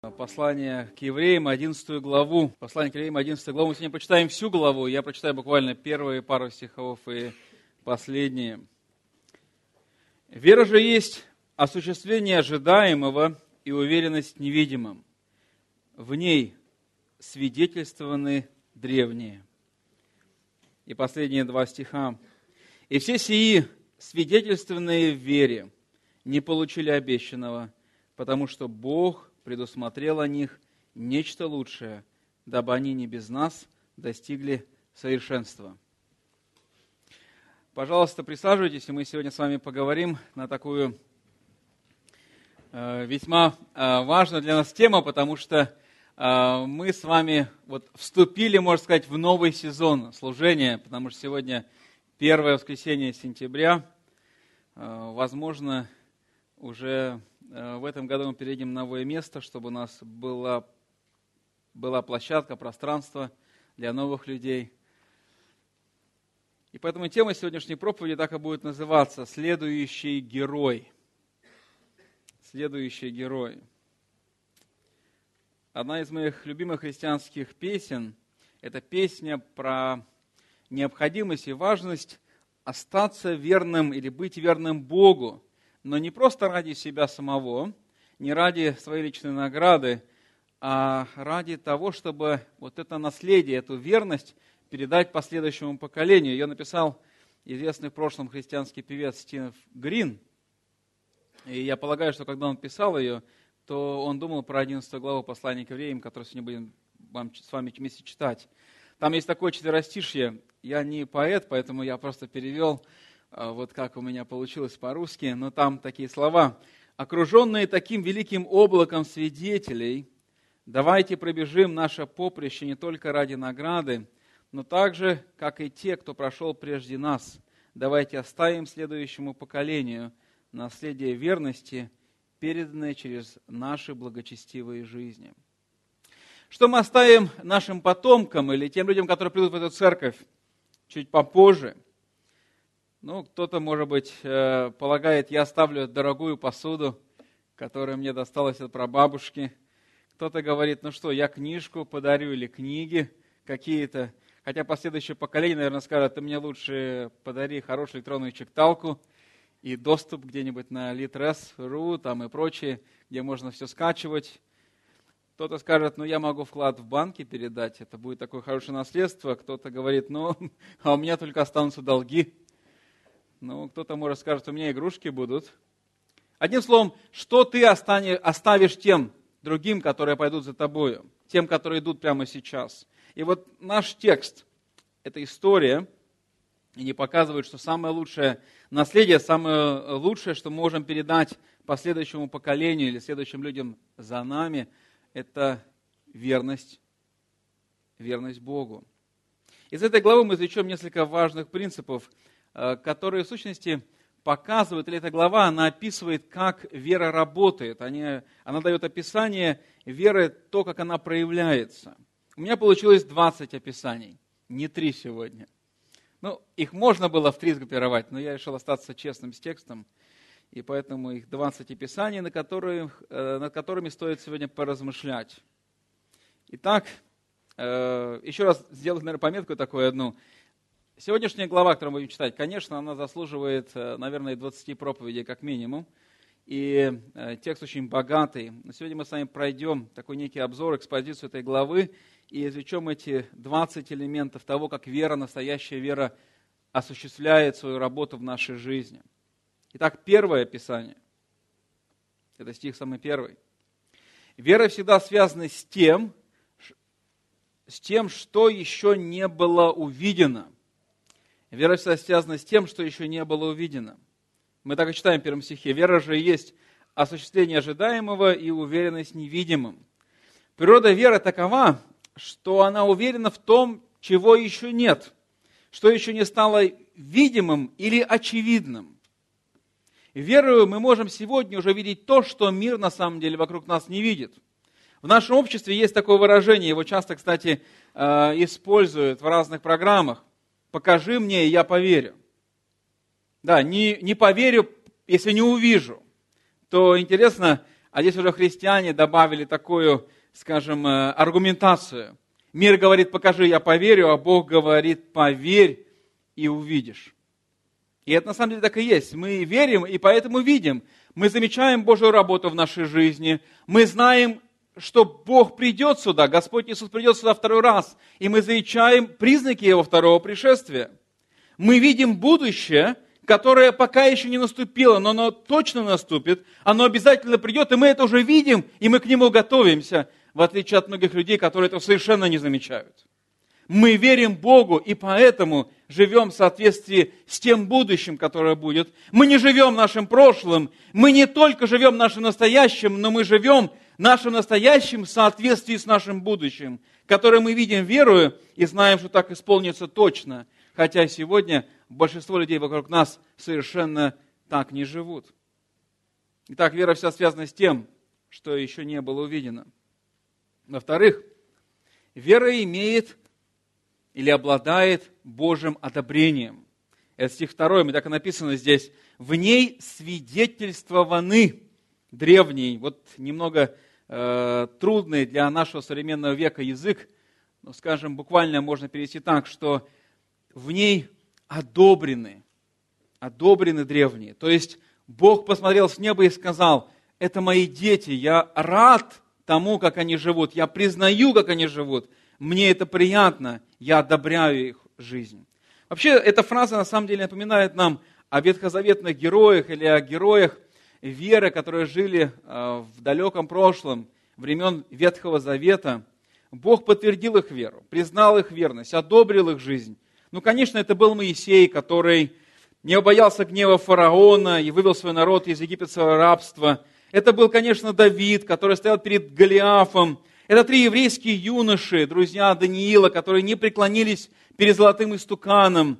Послание к евреям, 11 главу. Послание к евреям, 11 главу. Мы сегодня почитаем всю главу. Я прочитаю буквально первые пару стихов и последние. «Вера же есть осуществление ожидаемого и уверенность в невидимом. В ней свидетельствованы древние». И последние два стиха. «И все сии, свидетельственные в вере, не получили обещанного, потому что Бог предусмотрел о них нечто лучшее, дабы они не без нас достигли совершенства». Пожалуйста, присаживайтесь, и мы сегодня с вами поговорим на такую весьма важную для нас тему, потому что мы с вами вступили, можно сказать, в новый сезон служения, потому что сегодня первое воскресенье сентября. Возможно, уже в этом году мы перейдем на новое место, чтобы у нас была площадка, пространство для новых людей. И поэтому тема сегодняшней проповеди так и будет называться «Следующий герой». «Следующий герой». Одна из моих любимых христианских песен – это песня про необходимость и важность остаться верным или быть верным Богу, но не просто ради себя самого, не ради своей личной награды, а ради того, чтобы вот это наследие, эту верность передать последующему поколению. Ее написал известный в прошлом христианский певец Стив Грин. И я полагаю, что когда он писал ее, то он думал про 11 главу послания к евреям, которую сегодня будем с вами вместе читать. Там есть такое четверостишье. Я не поэт, поэтому я просто перевел, вот как у меня получилось по-русски, но там такие слова. «Окруженные таким великим облаком свидетелей, давайте пробежим наше поприще не только ради награды, но также, как и те, кто прошел прежде нас. Давайте оставим следующему поколению наследие верности, переданное через наши благочестивые жизни». Что мы оставим нашим потомкам или тем людям, которые придут в эту церковь чуть попозже? Кто-то, может быть, полагает, я оставлю дорогую посуду, которая мне досталась от прабабушки. Кто-то говорит, я книжку подарю или книги какие-то. Хотя последующее поколение, наверное, скажет, ты мне лучше подари хорошую электронную читалку и доступ где-нибудь на Litres.ru там и прочее, где можно все скачивать. Кто-то скажет, я могу вклад в банке передать, это будет такое хорошее наследство. Кто-то говорит, а у меня только останутся долги. Кто-то, может, скажет, у меня игрушки будут. Одним словом, что ты оставишь тем другим, которые пойдут за тобою, тем, которые идут прямо сейчас. И вот наш текст, эта история, и показывает, что самое лучшее наследие, самое лучшее, что мы можем передать последующему поколению или следующим людям за нами, это верность Богу. Из этой главы мы извлечем несколько важных принципов, которые в сущности показывают, или эта глава, она описывает, как вера работает. Она дает описание веры, то, как она проявляется. У меня получилось 20 описаний, не 3 сегодня. Их можно было в 3 сгруппировать, но я решил остаться честным с текстом, и поэтому их 20 описаний, над которыми стоит сегодня поразмышлять. Итак, еще раз сделать, наверное, пометку такую одну. Сегодняшняя глава, которую мы будем читать, конечно, она заслуживает, наверное, 20 проповедей как минимум. И текст очень богатый. Но сегодня мы с вами пройдем такой некий обзор, экспозицию этой главы и извлечем эти 20 элементов того, как вера, настоящая вера, осуществляет свою работу в нашей жизни. Итак, первое описание. Это стих самый первый. Вера всегда связана с тем, что еще не было увидено. Вера всегда связана с тем, что еще не было увидено. Мы так и читаем в первом стихе. Вера же есть осуществление ожидаемого и уверенность в невидимом. Природа веры такова, что она уверена в том, чего еще нет, что еще не стало видимым или очевидным. Верою мы можем сегодня уже видеть то, что мир на самом деле вокруг нас не видит. В нашем обществе есть такое выражение, его часто, кстати, используют в разных программах. «Покажи мне, и я поверю». Да, не поверю, если не увижу. То интересно, А здесь уже христиане добавили такую, скажем, аргументацию. Мир говорит, покажи, я поверю, а Бог говорит, поверь и увидишь. И это на самом деле так и есть. Мы верим и поэтому видим. Мы замечаем Божью работу в нашей жизни. Мы знаем, что Бог придет сюда, Господь Иисус придет сюда второй раз. И мы замечаем признаки Его второго пришествия. Мы видим будущее, которое пока еще не наступило, но оно точно наступит. Оно обязательно придет, и мы это уже видим, и мы к нему готовимся, в отличие от многих людей, которые этого совершенно не замечают. Мы верим Богу, и поэтому живем в соответствии с тем будущим, которое будет. Мы не живем нашим прошлым, мы не только живем нашим настоящим, но мы живем нашим настоящим в соответствии с нашим будущим, которое мы видим верою и знаем, что так исполнится точно. Хотя сегодня большинство людей вокруг нас совершенно так не живут. Итак, вера вся связана с тем, что еще не было увидено. Во-вторых, вера имеет или обладает Божьим одобрением. Это стих 2, так и написано здесь. В ней свидетельствованы древний, вот немного трудный для нашего современного века язык, но, скажем, буквально можно перевести так, что в ней одобрены древние. То есть Бог посмотрел с неба и сказал, это мои дети, я рад тому, как они живут, я признаю, как они живут, мне это приятно, я одобряю их жизнь. Вообще, эта фраза на самом деле напоминает нам о ветхозаветных героях или о героях веры, которые жили в далеком прошлом, времен Ветхого Завета. Бог подтвердил их веру, признал их верность, одобрил их жизнь. Ну, конечно, это был Моисей, который не боялся гнева фараона и вывел свой народ из египетского рабства. Это был, конечно, Давид, который стоял перед Голиафом. Это 3 еврейские юноши, друзья Даниила, которые не преклонились перед золотым истуканом.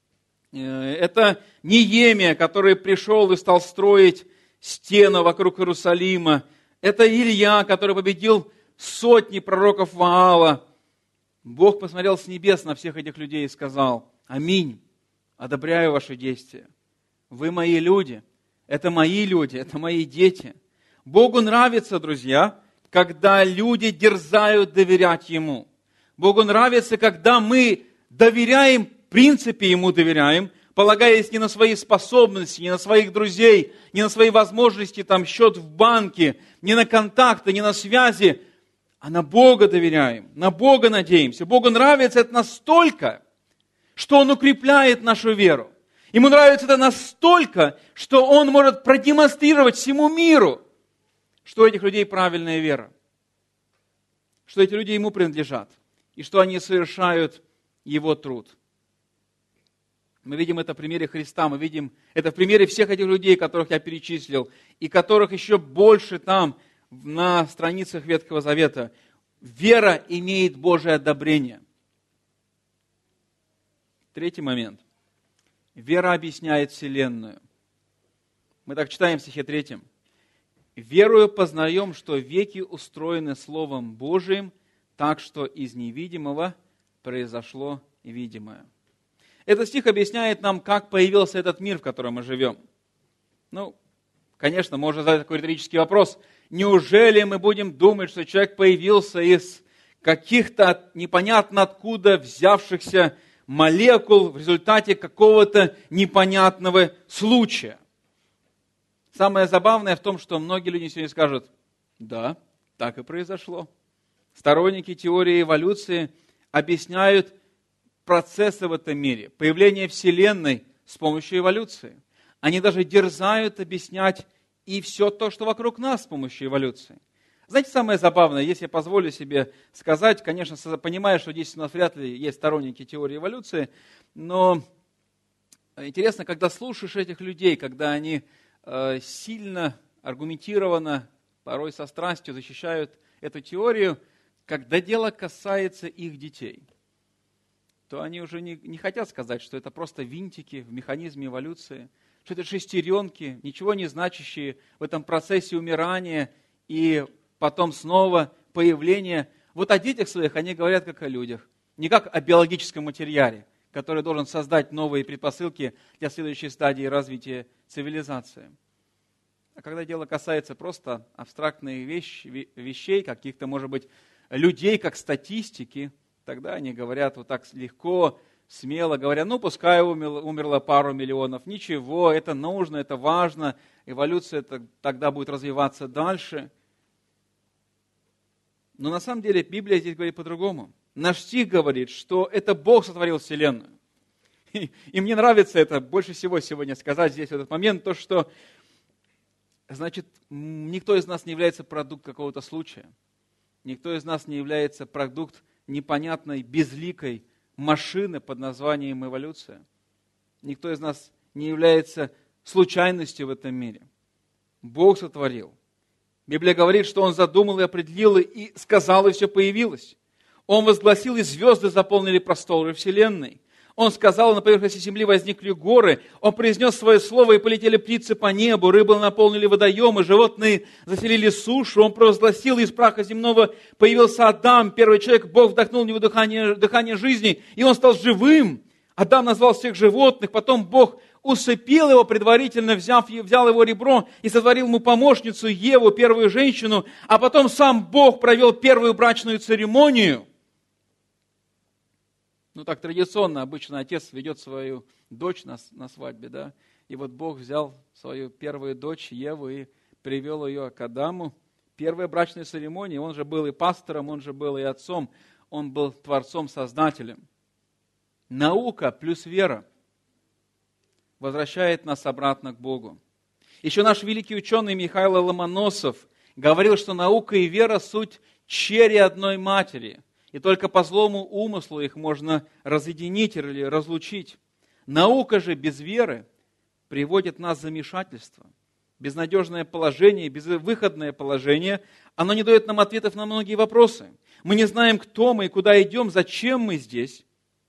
Это Неемия, который пришел и стал строить стену вокруг Иерусалима. Это Илья, который победил сотни пророков Ваала. Бог посмотрел с небес на всех этих людей и сказал, аминь, одобряю ваши действия. Вы мои люди, это мои дети. Богу нравится, друзья, когда люди дерзают доверять Ему. Богу нравится, когда мы доверяем, в принципе Ему доверяем, полагаясь не на свои способности, не на своих друзей, не на свои возможности, там, счет в банке, не на контакты, не на связи, а на Бога доверяем, на Бога надеемся. Богу нравится это настолько, что Он укрепляет нашу веру. Ему нравится это настолько, что Он может продемонстрировать всему миру, что у этих людей правильная вера, что эти люди Ему принадлежат, и что они совершают Его труд. Мы видим это в примере Христа, мы видим это в примере всех этих людей, которых я перечислил, и которых еще больше там, на страницах Ветхого Завета. Вера имеет Божие одобрение. 3 момент. Вера объясняет Вселенную. Мы так читаем в стихе 3. «Верою познаем, что веки устроены Словом Божиим, так что из невидимого произошло видимое». Этот стих объясняет нам, как появился этот мир, в котором мы живем. Ну, конечно, можно задать такой риторический вопрос. Неужели мы будем думать, что человек появился из каких-то непонятно откуда взявшихся молекул в результате какого-то непонятного случая? Самое забавное в том, что многие люди сегодня скажут, да, так и произошло. Сторонники теории эволюции объясняют процессы в этом мире, появление Вселенной с помощью эволюции. Они даже дерзают объяснять и все то, что вокруг нас с помощью эволюции. Знаете, самое забавное, если я позволю себе сказать, конечно, понимаю, что здесь у нас вряд ли есть сторонники теории эволюции, но интересно, когда слушаешь этих людей, когда они сильно, аргументированно, порой со страстью защищают эту теорию, когда дело касается их детей, то они уже не хотят сказать, что это просто винтики в механизме эволюции, что это шестеренки, ничего не значащие в этом процессе умирания и потом снова появления. Вот о детях своих они говорят как о людях, не как о биологическом материале, который должен создать новые предпосылки для следующей стадии развития цивилизации. А когда дело касается просто абстрактных вещей, каких-то, может быть, людей, как статистики, тогда они говорят вот так легко, смело, говоря, ну, пускай умерло пару миллионов, ничего, это нужно, это важно, эволюция тогда будет развиваться дальше. Но на самом деле Библия здесь говорит по-другому. Наш стих говорит, что это Бог сотворил Вселенную. И мне нравится это больше всего сегодня сказать здесь в этот момент, то, что, значит, никто из нас не является продуктом какого-то случая. Никто из нас не является продуктом непонятной, безликой машины под названием эволюция. Никто из нас не является случайностью в этом мире. Бог сотворил. Библия говорит, что Он задумал и определил, и сказал, и все появилось. Он возгласил, и звезды заполнили просторы вселенной. Он сказал, на поверхности земли возникли горы. Он произнес свое слово, и полетели птицы по небу. Рыбы наполнили водоемы, животные заселили сушу. Он провозгласил, из праха земного появился Адам, первый человек. Бог вдохнул в него дыхание жизни, и он стал живым. Адам назвал всех животных, потом Бог усыпил его предварительно, взял его ребро и сотворил ему помощницу Еву, первую женщину, а потом сам Бог провел первую брачную церемонию. Ну так традиционно обычно отец ведет свою дочь на свадьбе, да, и вот Бог взял свою первую дочь Еву и привел ее к Адаму. Первая брачная церемония, он же был и пастором, он же был и отцом, он был творцом, создателем. Наука плюс вера возвращает нас обратно к Богу. Еще наш великий ученый Михаил Ломоносов говорил, что наука и вера – суть черри одной матери, и только по злому умыслу их можно разъединить или разлучить. Наука же без веры приводит нас в замешательство, безнадежное положение, безвыходное положение. Оно не дает нам ответов на многие вопросы. Мы не знаем, кто мы и куда идем, зачем мы здесь.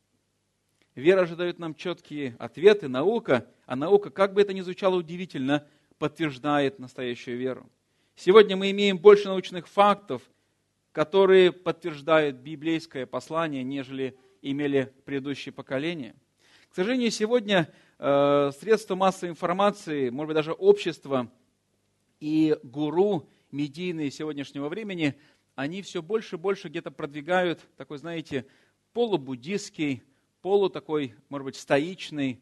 Вера же дает нам четкие ответы, наука, а наука, как бы это ни звучало удивительно, подтверждает настоящую веру. Сегодня мы имеем больше научных фактов, которые подтверждают библейское послание, нежели имели предыдущие поколения. К сожалению, сегодня средства массовой информации, может быть, даже общество и гуру медийные сегодняшнего времени, они все больше и больше где-то продвигают такой, знаете, полубуддистский, такой, может быть, стоичный,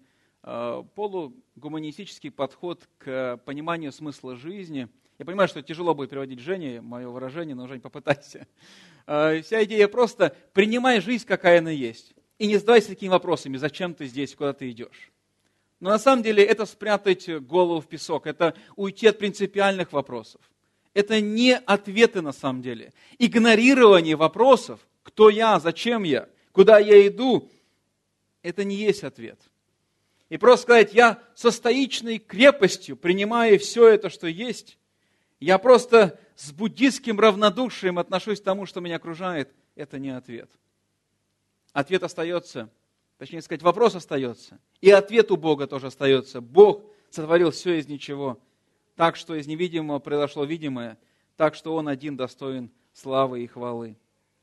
полугуманистический подход к пониманию смысла жизни. Я понимаю, что тяжело будет переводить Жене мое выражение, но, Жень, попытайся. Вся идея просто принимай жизнь, какая она есть. И не задавайся такими вопросами, зачем ты здесь, куда ты идешь. Но на самом деле это спрятать голову в песок, это уйти от принципиальных вопросов. Это не ответы на самом деле. Игнорирование вопросов, кто я, зачем я, куда я иду, это не есть ответ. И просто сказать, я со стоичной крепостью принимаю все это, что есть, я просто с буддистским равнодушием отношусь к тому, что меня окружает, это не ответ. Ответ остается, точнее сказать, вопрос остается. И ответ у Бога тоже остается. Бог сотворил все из ничего, так что из невидимого произошло видимое, так что Он один достоин славы и хвалы.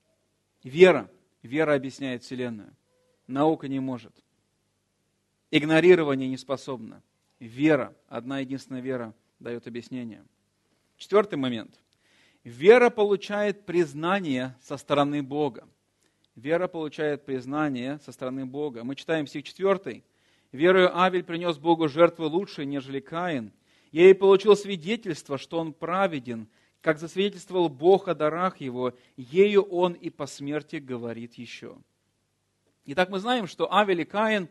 Вера объясняет Вселенную. Наука не может. Игнорирование не способно. Вера, одна единственная вера, дает объяснение. Четвертый момент. Вера получает признание со стороны Бога. Вера получает признание со стороны Бога. Мы читаем стих 4. «Верою Авель принес Богу жертву лучше, нежели Каин. Ей получил свидетельство, что он праведен, как засвидетельствовал Бог о дарах его, ею он и по смерти говорит еще». Итак, мы знаем, что Авель и Каин,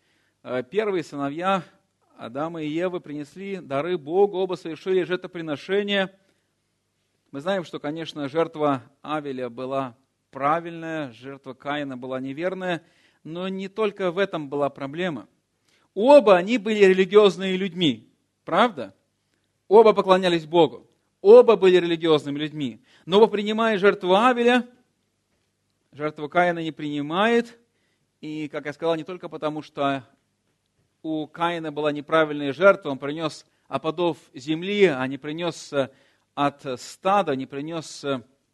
первые сыновья Адама и Евы, принесли дары Богу, оба совершили жертвоприношение. Мы знаем, что, конечно, жертва Авеля была правильная, жертва Каина была неверная, но не только в этом была проблема. Оба они были религиозными людьми, правда? Оба поклонялись Богу, оба были религиозными людьми. Но оба принимая жертву Авеля, жертву Каина не принимает. И, как я сказал, не только потому, что у Каина была неправильная жертва, он принес опадов земли, а не принес от стада, не принес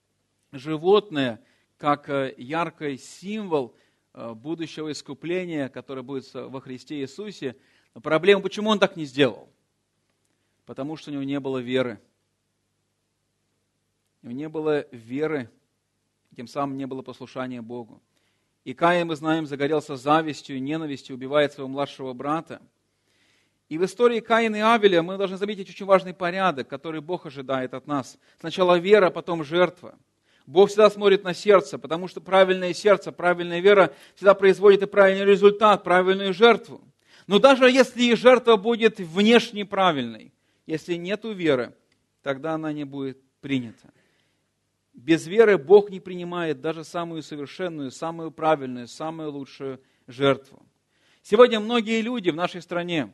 животное, как яркий символ будущего искупления, которое будет во Христе Иисусе. Но проблема, почему он так не сделал? Потому что у него не было веры. У него не было веры, тем самым не было послушания Богу. И Каин, мы знаем, загорелся завистью и ненавистью, убивает своего младшего брата. И в истории Каина и Авеля мы должны заметить очень важный порядок, который Бог ожидает от нас. Сначала вера, потом жертва. Бог всегда смотрит на сердце, потому что правильное сердце, правильная вера всегда производит и правильный результат, правильную жертву. Но даже если и жертва будет внешне правильной, если нету веры, тогда она не будет принята. Без веры Бог не принимает даже самую совершенную, самую правильную, самую лучшую жертву. Сегодня многие люди в нашей стране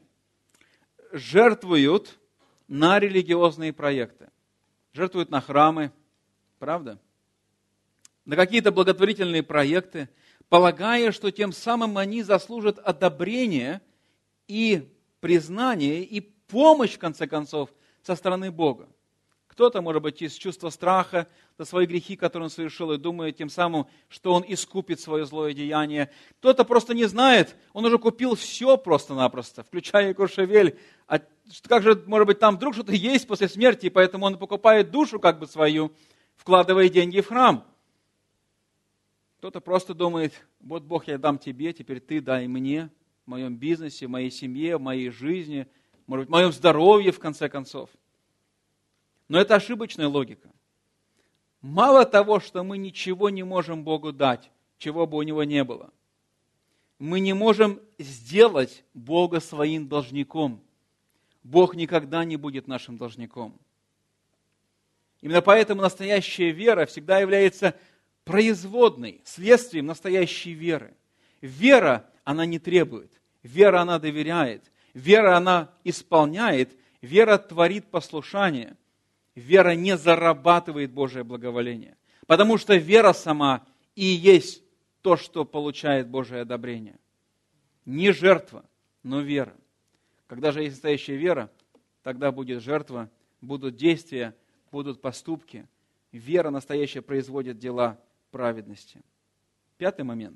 жертвуют на религиозные проекты. Жертвуют на храмы, правда? На какие-то благотворительные проекты, полагая, что тем самым они заслужат одобрение и признание, и помощь, в конце концов, со стороны Бога. Кто-то, может быть, из чувства страха за свои грехи, которые он совершил, и думает тем самым, что он искупит свое злое деяние. Кто-то просто не знает, он уже купил все просто-напросто, включая и Куршевель. А как же, может быть, там вдруг что-то есть после смерти, и поэтому он покупает душу как бы свою, вкладывая деньги в храм. Кто-то просто думает, вот Бог, я дам тебе, теперь ты дай мне, в моем бизнесе, в моей семье, в моей жизни, может быть, в моем здоровье, в конце концов. Но это ошибочная логика. Мало того, что мы ничего не можем Богу дать, чего бы у Него не было, мы не можем сделать Бога своим должником. Бог никогда не будет нашим должником. Именно поэтому настоящая вера всегда является производной, следствием настоящей веры. Вера, она не требует. Вера, она доверяет. Вера, она исполняет. Вера творит послушание. Вера не зарабатывает Божие благоволение. Потому что вера сама и есть то, что получает Божие одобрение. Не жертва, но вера. Когда же есть настоящая вера, тогда будет жертва, будут действия, будут поступки. Вера настоящая производит дела праведности. 5 момент.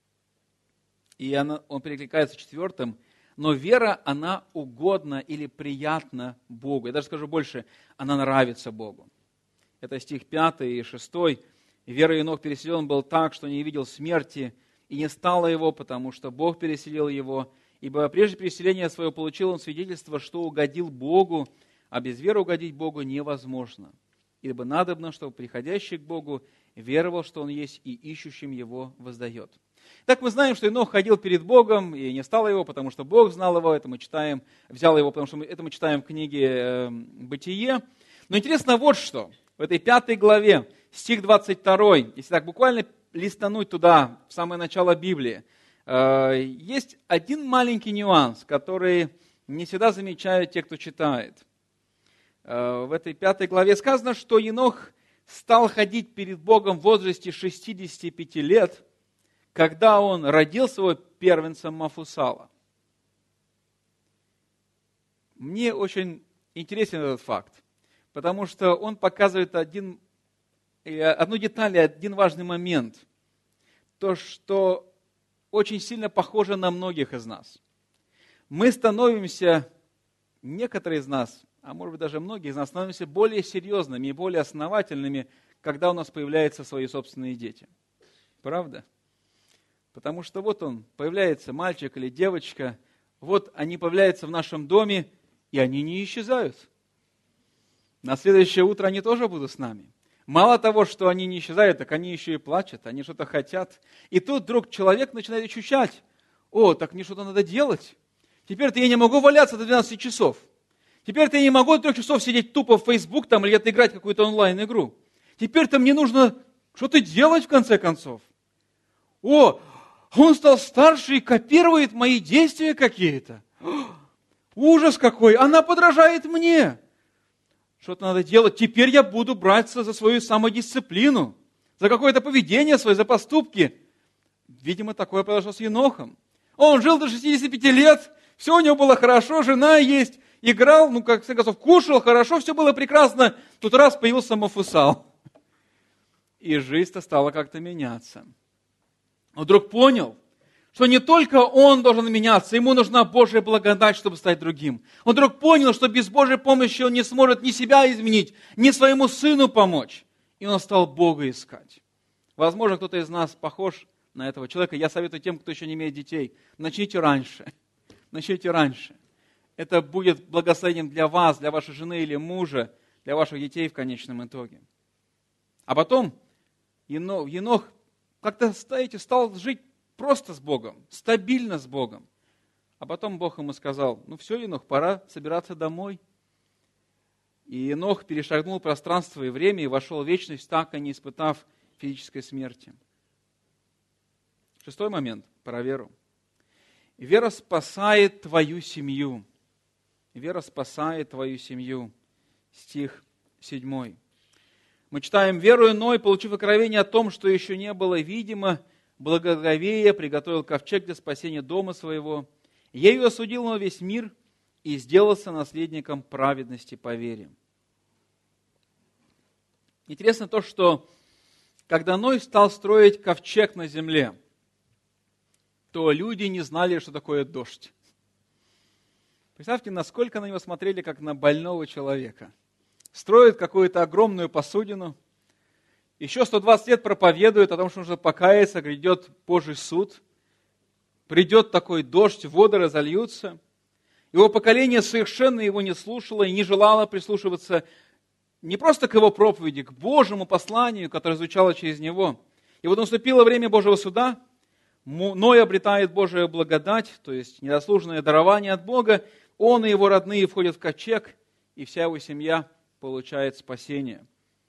И он перекликается с 4. Но вера, она угодна или приятна Богу. Я даже скажу больше, она нравится Богу. Это стих 5 и 6. «Вера Енох переселен был так, что не видел смерти, и не стало его, потому что Бог переселил его. Ибо прежде переселения своего получил он свидетельство, что угодил Богу, а без веры угодить Богу невозможно. Ибо надобно, чтобы приходящий к Богу веровал, что Он есть, и ищущим Его воздает». Так мы знаем, что Енох ходил перед Богом, и не стало его, потому что Бог знал его, это мы читаем, взял его, потому что это мы читаем в книге «Бытие». Но интересно вот что, в этой 5 главе, стих 22, если так буквально листануть туда, в самое начало Библии, есть один маленький нюанс, который не всегда замечают те, кто читает. В этой 5 главе сказано, что Енох стал ходить перед Богом в возрасте 65 лет, когда он родил своего первенца Мафусала. Мне очень интересен этот факт, потому что он показывает одну деталь, один важный момент. То, что очень сильно похоже на многих из нас. Мы становимся, некоторые из нас, а может быть даже многие из нас, становимся более серьезными и более основательными, когда у нас появляются свои собственные дети. Правда? Потому что вот он, появляется мальчик или девочка, вот они появляются в нашем доме, и они не исчезают. На следующее утро они тоже будут с нами. Мало того, что они не исчезают, так они еще и плачут, они что-то хотят. И тут вдруг человек начинает ощущать, так мне что-то надо делать. Теперь-то я не могу валяться до 12 часов. Теперь-то я не могу до 3 часов сидеть тупо в Facebook там, или где-то играть какую-то онлайн-игру. Теперь-то мне нужно что-то делать в конце концов. Он стал старше и копирует мои действия какие-то. Ужас какой! Она подражает мне. Что-то надо делать. Теперь я буду браться за свою самодисциплину, за какое-то поведение свое, за поступки. Видимо, такое произошло с Енохом. Он жил до 65 лет, все у него было хорошо, жена есть, играл, в конце концов, кушал хорошо, все было прекрасно. Тут раз появился Мафусал. И жизнь-то стала как-то меняться. Он вдруг понял, Что не только он должен меняться, ему нужна Божья благодать, чтобы стать другим. Он вдруг понял, что без Божьей помощи он не сможет ни себя изменить, ни своему сыну помочь. И он стал Бога искать. Возможно, кто-то из нас похож на этого человека. Я советую тем, кто еще не имеет детей, начните раньше. Начните раньше. Это будет благословением для вас, для вашей жены или мужа, для ваших детей в конечном итоге. А потом Енох как-то, стал жить просто с Богом, стабильно с Богом. А потом Бог ему сказал: ну все, Енох, пора собираться домой. И Енох перешагнул пространство и время и вошел в вечность, так и не испытав физической смерти. 6 момент про веру. Вера спасает твою семью. Вера спасает твою семью. Стих 7. Мы читаем: веруя Ной, получив откровение о том, что еще не было видимо, благоговея приготовил ковчег для спасения дома своего. Ею осудил он весь мир и сделался наследником праведности по вере. Интересно то, что когда Ной стал строить ковчег на земле, то люди не знали, что такое дождь. Представьте, насколько на него смотрели, как на больного человека. Строят какую-то огромную посудину, еще 120 лет проповедуют о том, что нужно покаяться, грядет Божий суд, придет такой дождь, воды разольются. Его поколение совершенно его не слушало и не желало прислушиваться не просто к его проповеди, к Божьему посланию, которое звучало через него. И вот наступило время Божьего суда, Ной обретает Божию благодать, то есть недослуженное дарование от Бога, он и его родные входят в ковчег, и вся его семья получает спасение.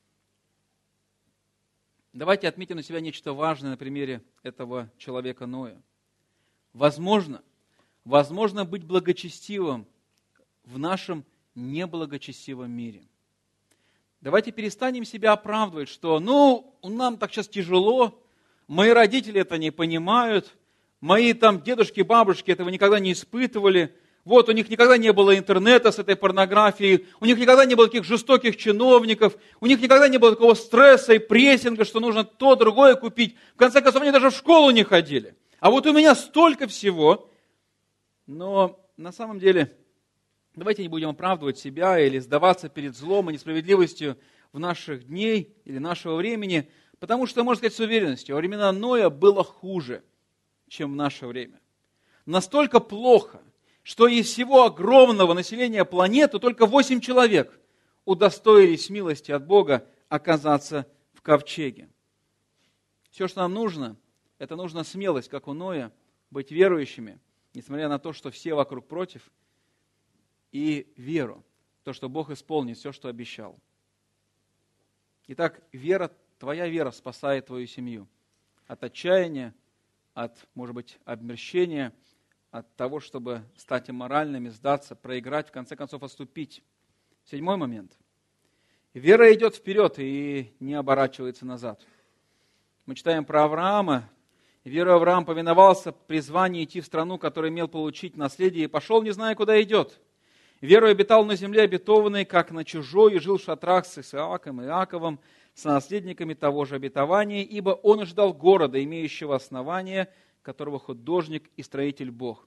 Давайте отметим на себя нечто важное на примере этого человека Ноя. Возможно быть благочестивым в нашем неблагочестивом мире. Давайте перестанем себя оправдывать, что нам так сейчас тяжело, мои родители это не понимают, мои дедушки, бабушки этого никогда не испытывали, вот у них никогда не было интернета с этой порнографией, у них никогда не было таких жестоких чиновников, у них никогда не было такого стресса и прессинга, что нужно то, другое купить. В конце концов, они даже в школу не ходили. А вот у меня столько всего. Но на самом деле, давайте не будем оправдывать себя или сдаваться перед злом и несправедливостью в наших дней или нашего времени, потому что, можно сказать с уверенностью, во времена Ноя было хуже, чем в наше время. Настолько плохо, что из всего огромного населения планеты только 8 человек удостоились милости от Бога оказаться в ковчеге. Все, что нам нужно, это нужна смелость, как у Ноя, быть верующими, несмотря на то, что все вокруг против, и веру, то, что Бог исполнит все, что обещал. Итак, твоя вера спасает твою семью от отчаяния, от, может быть, обмерщения, от того, чтобы стать аморальными, сдаться, проиграть, в конце концов отступить. 7 момент. Вера идет вперед и не оборачивается назад. Мы читаем про Авраама. Верой Авраам повиновался призванию идти в страну, которую имел получить наследие, и пошел, не зная, куда идет. Верой обитал на земле обетованной, как на чужой, и жил в шатрах с Исааком и Иаковом, с наследниками того же обетования, ибо он ждал города, имеющего основание, которого художник и строитель Бог.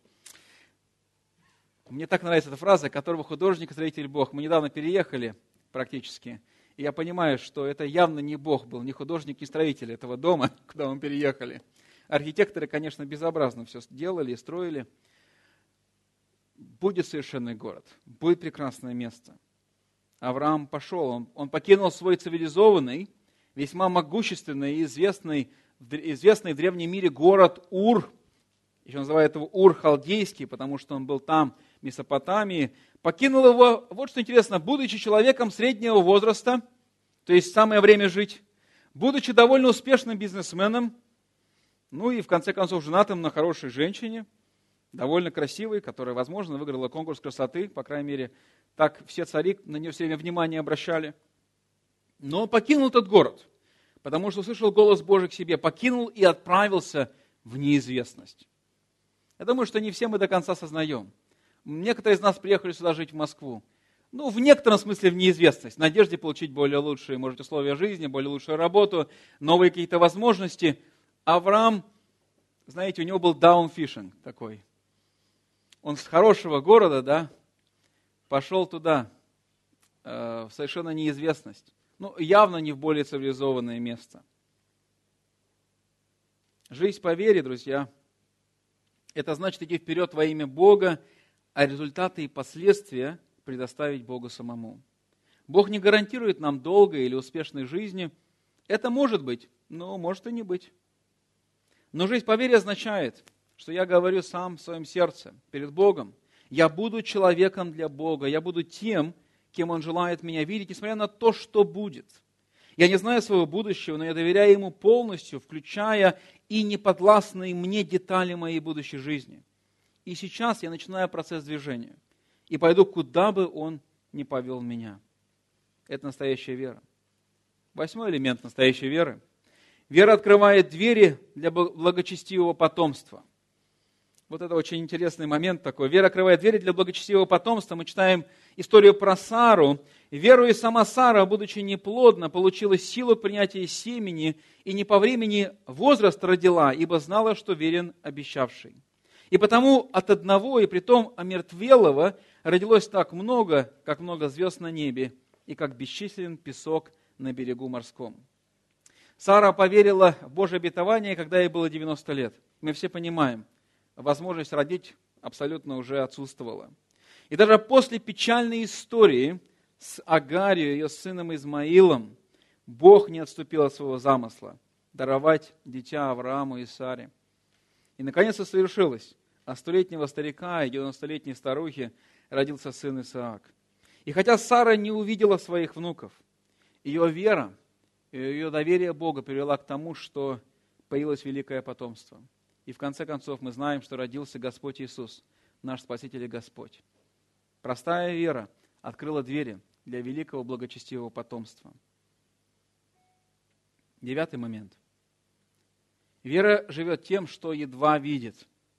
Мне так нравится эта фраза, которого художник и строитель Бог. Мы недавно переехали практически, и я понимаю, что это явно не Бог был, не художник и строитель этого дома, куда мы переехали. Архитекторы, конечно, безобразно все делали и строили. Будет совершенный город, будет прекрасное место. Авраам пошел, он покинул свой цивилизованный, весьма могущественный и известный в древнем мире город Ур, еще называют его Ур Халдейский, потому что он был там, в Месопотамии, покинул его, вот что интересно, будучи человеком среднего возраста, то есть самое время жить, будучи довольно успешным бизнесменом, и в конце концов женатым на хорошей женщине, довольно красивой, которая, возможно, выиграла конкурс красоты, по крайней мере, так все цари на нее все время внимание обращали. Но покинул этот город, потому что услышал голос Божий к себе, покинул и отправился в неизвестность. Я думаю, что не все мы до конца сознаем. Некоторые из нас приехали сюда жить в Москву. В некотором смысле в неизвестность, в надежде получить более лучшие, может, условия жизни, более лучшую работу, новые какие-то возможности. Авраам знаете, у него был даунфишинг такой. Он с хорошего города, да, пошел туда, в совершенно неизвестность. Ну, явно не в более цивилизованное место. Жизнь по вере, друзья, это значит идти вперед во имя Бога, а результаты и последствия предоставить Богу самому. Бог не гарантирует нам долгой или успешной жизни. Это может быть, но может и не быть. Но жизнь по вере означает, что я говорю сам в своем сердце, перед Богом. Я буду человеком для Бога, я буду тем, кем Он желает меня видеть, несмотря на то, что будет. Я не знаю своего будущего, но я доверяю Ему полностью, включая и неподвластные мне детали моей будущей жизни. И сейчас я начинаю процесс движения и пойду, куда бы Он ни повел меня. Это настоящая вера. 8 элемент настоящей веры. Вера открывает двери для благочестивого потомства. Вот это очень интересный момент такой. Вера открывает двери для благочестивого потомства. Мы читаем историю про Сару. Верою и сама Сара, будучи неплодна, получила силу принятия семени и не по времени возраст родила, ибо знала, что верен обещавший. И потому от одного, и притом омертвелого, родилось так много, как много звезд на небе, и как бесчислен песок на берегу морском. Сара поверила в Божье обетование, когда ей было 90 лет. Мы все понимаем, возможность родить абсолютно уже отсутствовала. И даже после печальной истории с Агарью, ее сыном Измаилом, Бог не отступил от своего замысла даровать дитя Аврааму и Саре. И наконец-то совершилось. От 100-летнего старика и 90-летней старухи родился сын Исаак. И хотя Сара не увидела своих внуков, ее вера, ее доверие Богу привела к тому, что появилось великое потомство. И в конце концов мы знаем, что родился Господь Иисус, наш Спаситель и Господь. Простая вера открыла двери для великого благочестивого потомства. 9 момент. Вера живет тем, что едва видит.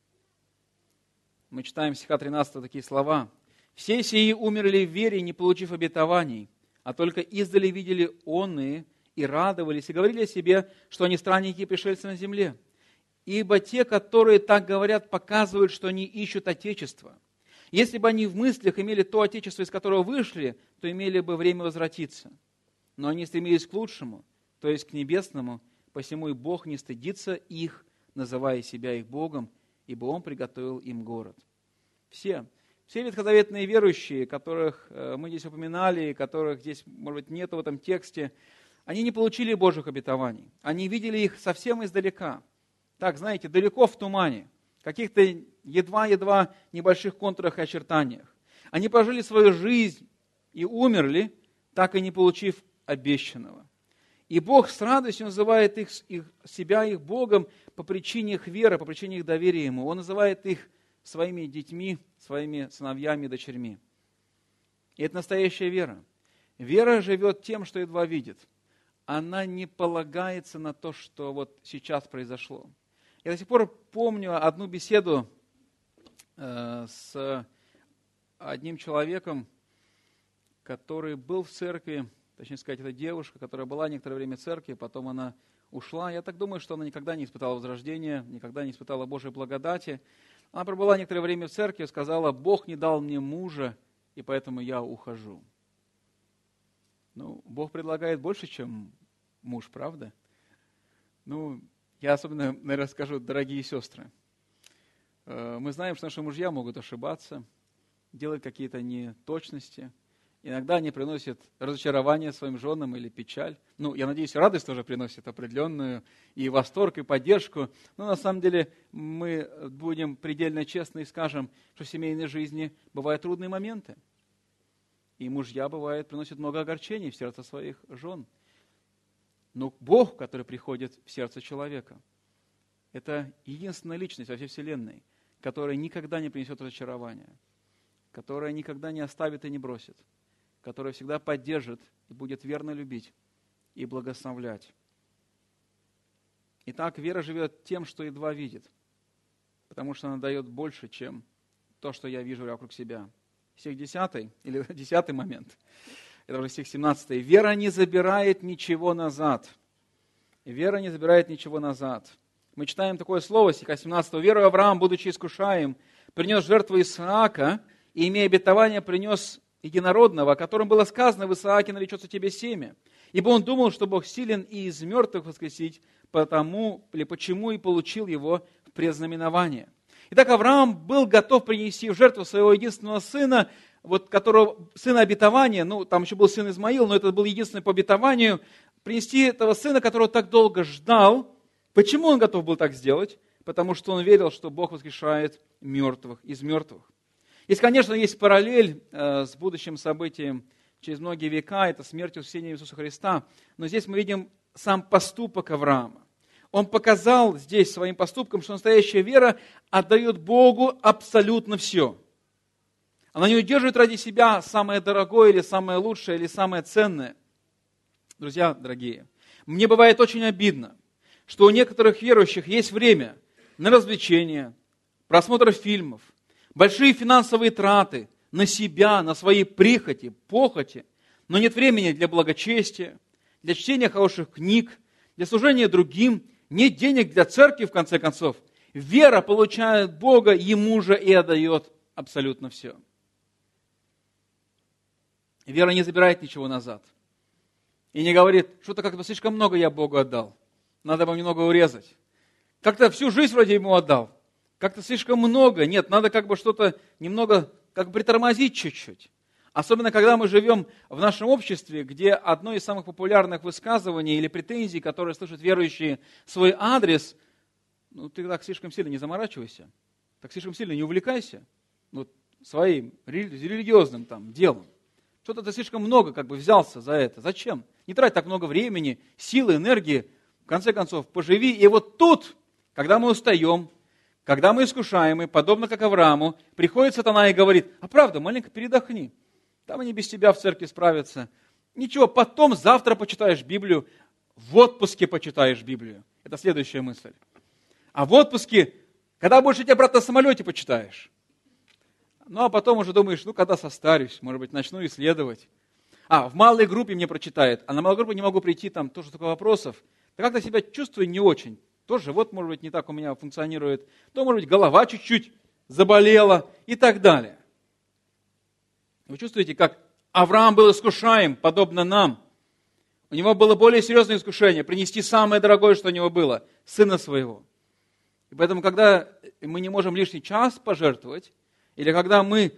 Мы читаем стиха 13 такие слова. «Все сии умерли в вере, не получив обетований, а только издали видели онные и радовались, и говорили о себе, что они странники и пришельцы на земле. Ибо те, которые так говорят, показывают, что они ищут Отечество. Если бы они в мыслях имели то Отечество, из которого вышли, то имели бы время возвратиться. Но они стремились к лучшему, то есть к небесному, посему и Бог не стыдится их, называя себя их Богом, ибо Он приготовил им город». Все ветхозаветные верующие, которых мы здесь упоминали, которых здесь, может быть, нет в этом тексте, они не получили Божьих обетований. Они видели их совсем издалека. Так, знаете, далеко в тумане, каких-то едва-едва небольших контурах и очертаниях. Они прожили свою жизнь и умерли, так и не получив обещанного. И Бог с радостью называет себя их Богом по причине их веры, по причине их доверия Ему. Он называет их своими детьми, своими сыновьями и дочерьми. И это настоящая вера. Вера живет тем, что едва видит. Она не полагается на то, что вот сейчас произошло. Я до сих пор помню одну беседу с одним человеком, который был в церкви, точнее сказать, это девушка, которая была некоторое время в церкви, потом она ушла. Я так думаю, что она никогда не испытала возрождения, никогда не испытала Божьей благодати. Она пробыла некоторое время в церкви и сказала: «Бог не дал мне мужа, и поэтому я ухожу». Ну, Бог предлагает больше, чем муж, правда? Ну, я особенно, наверное, скажу, дорогие сестры, мы знаем, что наши мужья могут ошибаться, делать какие-то неточности. Иногда они приносят разочарование своим женам или печаль. Ну, я надеюсь, радость тоже приносит определенную и восторг, и поддержку. Но на самом деле мы будем предельно честны и скажем, что в семейной жизни бывают трудные моменты. И мужья, бывает, приносят много огорчений в сердце своих жен. Но Бог, который приходит в сердце человека, это единственная личность во всей вселенной, которая никогда не принесет разочарования, которая никогда не оставит и не бросит, которая всегда поддержит и будет верно любить и благословлять. Итак, вера живет тем, что едва видит, потому что она дает больше, чем то, что я вижу вокруг себя. Стих 10, или 10 момент, это уже стих 17. «Вера не забирает ничего назад». Вера не забирает ничего назад. Мы читаем такое слово, стиха 17. «Веруя Авраам, будучи искушаем, принес жертву Исаака, и, имея обетование, принес единородного, о котором было сказано: в Исааке наречется тебе семя. Ибо он думал, что Бог силен и из мертвых воскресить, потому или почему и получил его в предзнаменование». Итак, Авраам был готов принести в жертву своего единственного сына, которого, сына обетования, там еще был сын Измаил, но это был единственный по обетованию, принести этого сына, которого так долго ждал. Почему он готов был так сделать? Потому что он верил, что Бог воскрешает мертвых из мертвых. Здесь, конечно, есть параллель с будущим событием через многие века, это смерть и воскресение Иисуса Христа, но здесь мы видим сам поступок Авраама. Он показал здесь своим поступком, что настоящая вера отдает Богу абсолютно все. Она не удерживает ради себя самое дорогое, или самое лучшее, или самое ценное. Друзья дорогие, мне бывает очень обидно, что у некоторых верующих есть время на развлечения, просмотр фильмов, большие финансовые траты на себя, на свои прихоти, похоти, но нет времени для благочестия, для чтения хороших книг, для служения другим, нет денег для церкви, в конце концов. Вера получает Бога, Ему же и отдает абсолютно все. Вера не забирает ничего назад. И не говорит, что-то как-то слишком много я Богу отдал, надо бы немного урезать. Как-то всю жизнь вроде Ему отдал, как-то слишком много. Нет, надо что-то немного притормозить чуть-чуть. Особенно, когда мы живем в нашем обществе, где одно из самых популярных высказываний или претензий, которые слышат верующие в свой адрес: ты так слишком сильно не заморачивайся, так слишком сильно не увлекайся своим религиозным делом. Что-то ты слишком много взялся за это. Зачем? Не трать так много времени, силы, энергии. В конце концов, поживи. И тут, когда мы устаем, когда мы искушаемы, подобно как Аврааму, приходит сатана и говорит: а правда, маленько передохни. Там они без тебя в церкви справятся. Ничего, потом завтра почитаешь Библию, в отпуске почитаешь Библию. Это следующая мысль. А в отпуске, когда больше тебя, брат, на самолете почитаешь. А потом уже думаешь, когда состарюсь, может быть, начну исследовать. В малой группе мне прочитает, а на малой группе не могу прийти, там тоже столько вопросов. Да как-то себя чувствую не очень. Тоже может быть, не так у меня функционирует. То, может быть, голова чуть-чуть заболела и так далее. Вы чувствуете, как Авраам был искушаем, подобно нам. У него было более серьезное искушение — принести самое дорогое, что у него было — сына своего. И поэтому, когда мы не можем лишний час пожертвовать, или когда мы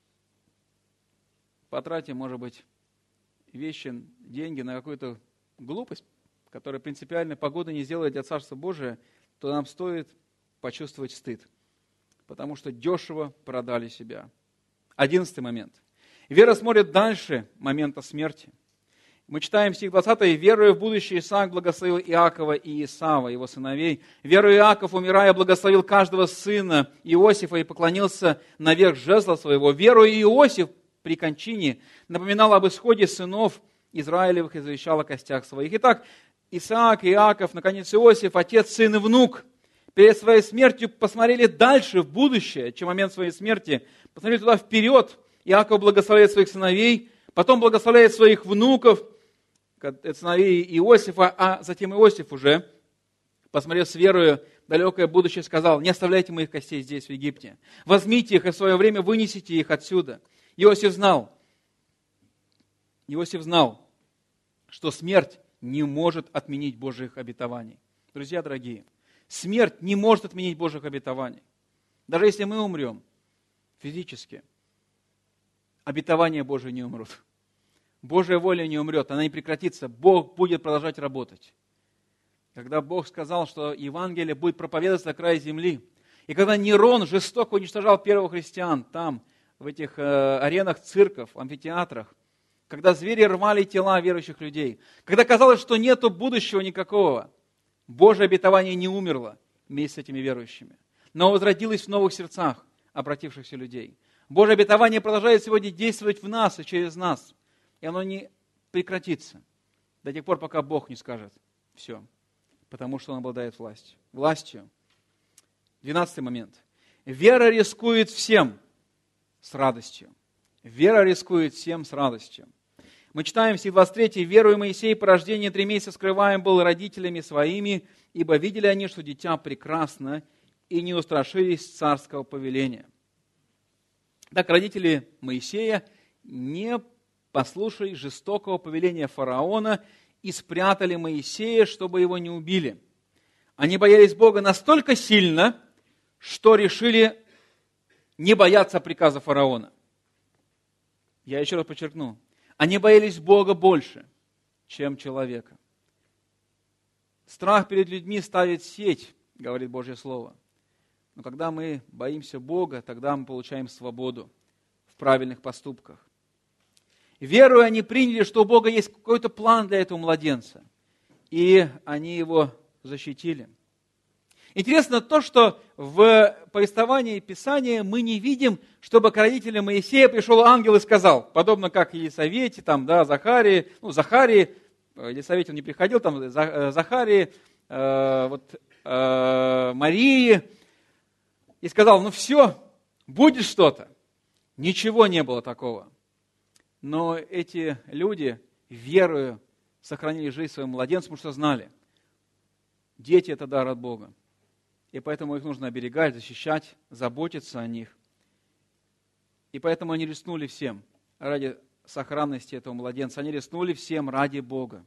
потратим, может быть, вещи, деньги на какую-то глупость, которая принципиально погоды не сделает для Царства Божия, то нам стоит почувствовать стыд, потому что дешево продали себя. 11 момент. Вера смотрит дальше момента смерти. Мы читаем стих 20. «Веруя в будущее, Исаак благословил Иакова и Исава, его сыновей. Веруя Иаков, умирая, благословил каждого сына Иосифа и поклонился наверх жезла своего. Веруя Иосиф при кончине напоминал об исходе сынов Израилевых и завещал о костях своих». Итак, Исаак, Иаков, наконец Иосиф, отец, сын и внук, перед своей смертью посмотрели дальше, в будущее, чем момент своей смерти, посмотрели туда вперед. Иаков благословляет своих сыновей, потом благословляет своих внуков, сыновей Иосифа, а затем Иосиф уже, посмотрев с верою далекое будущее, сказал: не оставляйте моих костей здесь, в Египте, возьмите их и в свое время вынесите их отсюда. Иосиф знал, что смерть не может отменить Божьих обетований. Друзья дорогие, смерть не может отменить Божьих обетований. Даже если мы умрем физически, обетования Божьи не умрут. Божья воля не умрет, она не прекратится. Бог будет продолжать работать. Когда Бог сказал, что Евангелие будет проповедоваться на крае земли, и когда Нерон жестоко уничтожал первых христиан там, в этих аренах цирков, амфитеатрах, когда звери рвали тела верующих людей, когда казалось, что нету будущего никакого, Божье обетование не умерло вместе с этими верующими, но возродилось в новых сердцах обратившихся людей. Божье обетование продолжает сегодня действовать в нас и через нас, и оно не прекратится до тех пор, пока Бог не скажет все, потому что Он обладает властью. 12 момент. Вера рискует всем с радостью. Вера рискует всем с радостью. Мы читаем в стих 23: «Веруя Моисей по рождению 3 месяца скрываем был родителями своими, ибо видели они, что дитя прекрасно, и не устрашились царского повеления». Так родители Моисея не послушали жестокого повеления фараона и спрятали Моисея, чтобы его не убили. Они боялись Бога настолько сильно, что решили не бояться приказа фараона. Я еще раз подчеркну. Они боялись Бога больше, чем человека. Страх перед людьми ставит сеть, говорит Божье Слово. Но когда мы боимся Бога, тогда мы получаем свободу в правильных поступках. Веруя, они приняли, что у Бога есть какой-то план для этого младенца. И они его защитили. Интересно то, что в повествовании Писания мы не видим, чтобы к родителям Моисея пришел ангел и сказал, подобно как Елисавете, Захарии, Елисавете он не приходил, Захарии, Марии, и сказал, все, будет что-то. Ничего не было такого. Но эти люди, веруя, сохранили жизнь своим младенцам, потому что знали, дети – это дар от Бога. И поэтому их нужно оберегать, защищать, заботиться о них. И поэтому они рискнули всем ради сохранности этого младенца. Они рискнули всем ради Бога.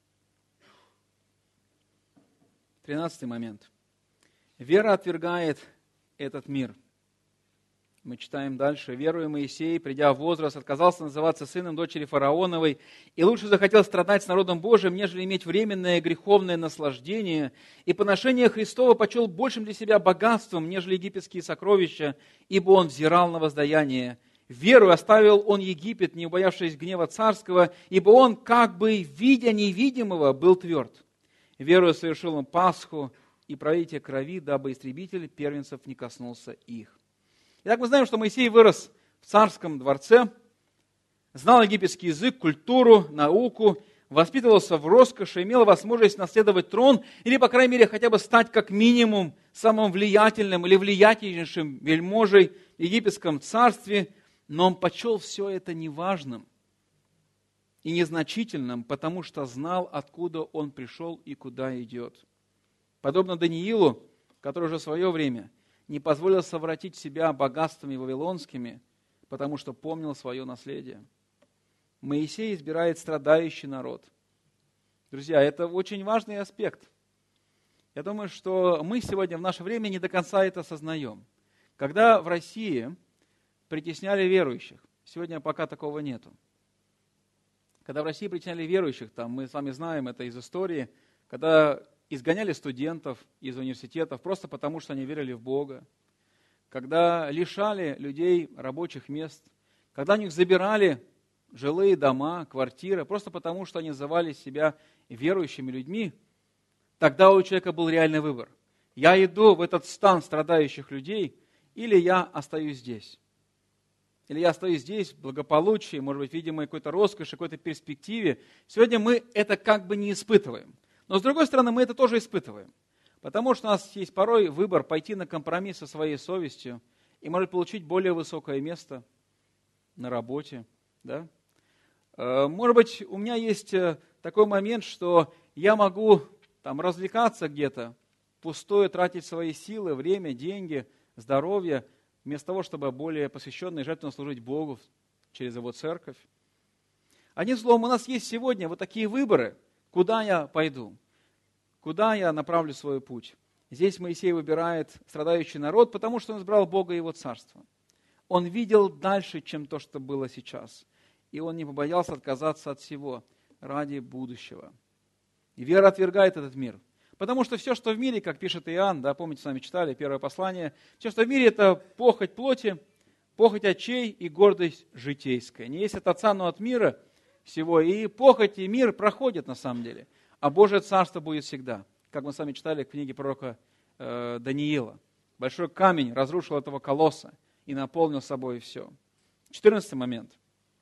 13 момент. Вера отвергает этот мир. Мы читаем дальше. «Веруя Моисей, придя в возраст, отказался называться сыном дочери фараоновой и лучше захотел страдать с народом Божиим, нежели иметь временное греховное наслаждение, и поношение Христова почел большим для себя богатством, нежели египетские сокровища, ибо он взирал на воздаяние. Веру оставил он Египет, не убоявшись гнева царского, ибо он, как бы видя невидимого, был тверд. Верою совершил он Пасху и пролитие крови, дабы истребитель первенцев не коснулся их». Итак, мы знаем, что Моисей вырос в царском дворце, знал египетский язык, культуру, науку, воспитывался в роскоши, имел возможность наследовать трон или, по крайней мере, хотя бы стать как минимум самым влиятельным или влиятельнейшим вельможей в египетском царстве, но он почел все это неважным и незначительным, потому что знал, откуда он пришел и куда идет. Подобно Даниилу, который уже в свое время не позволил совратить себя богатствами вавилонскими, потому что помнил свое наследие. Моисей избирает страдающий народ. Друзья, это очень важный аспект. Я думаю, что мы сегодня в наше время не до конца это осознаем. Когда в России притесняли верующих, сегодня пока такого нету. Когда в России притесняли верующих, мы с вами знаем это из истории, когда изгоняли студентов из университетов просто потому, что они верили в Бога, когда лишали людей рабочих мест, когда у них забирали жилые дома, квартиры, просто потому, что они называли себя верующими людьми, тогда у человека был реальный выбор. Я иду в этот стан страдающих людей, или я остаюсь здесь. Или я остаюсь здесь в благополучии, может быть, видимой какой-то роскоши, какой-то перспективе. Сегодня мы это как бы не испытываем. Но, с другой стороны, мы это тоже испытываем. Потому что у нас есть порой выбор пойти на компромисс со своей совестью и, может, получить более высокое место на работе. Да? Может быть, у меня есть такой момент, что я могу развлекаться где-то, пустое тратить свои силы, время, деньги, здоровье, вместо того, чтобы более посвященно и жертвенно служить Богу через Его церковь. Одним словом, у нас есть сегодня вот такие выборы. Куда я пойду? Куда я направлю свой путь? Здесь Моисей выбирает страдающий народ, потому что он избрал Бога и Его царство. Он видел дальше, чем то, что было сейчас. И он не побоялся отказаться от всего ради будущего. И вера отвергает этот мир. Потому что все, что в мире, как пишет Иоанн, помните, с вами читали первое послание, все, что в мире, это похоть плоти, похоть очей и гордость житейская. Не есть от отца, но от мира всего. И похоть, и мир проходят на самом деле. А Божие Царство будет всегда. Как мы с вами читали в книге пророка Даниила. Большой камень разрушил этого колосса и наполнил собой все. 14 момент.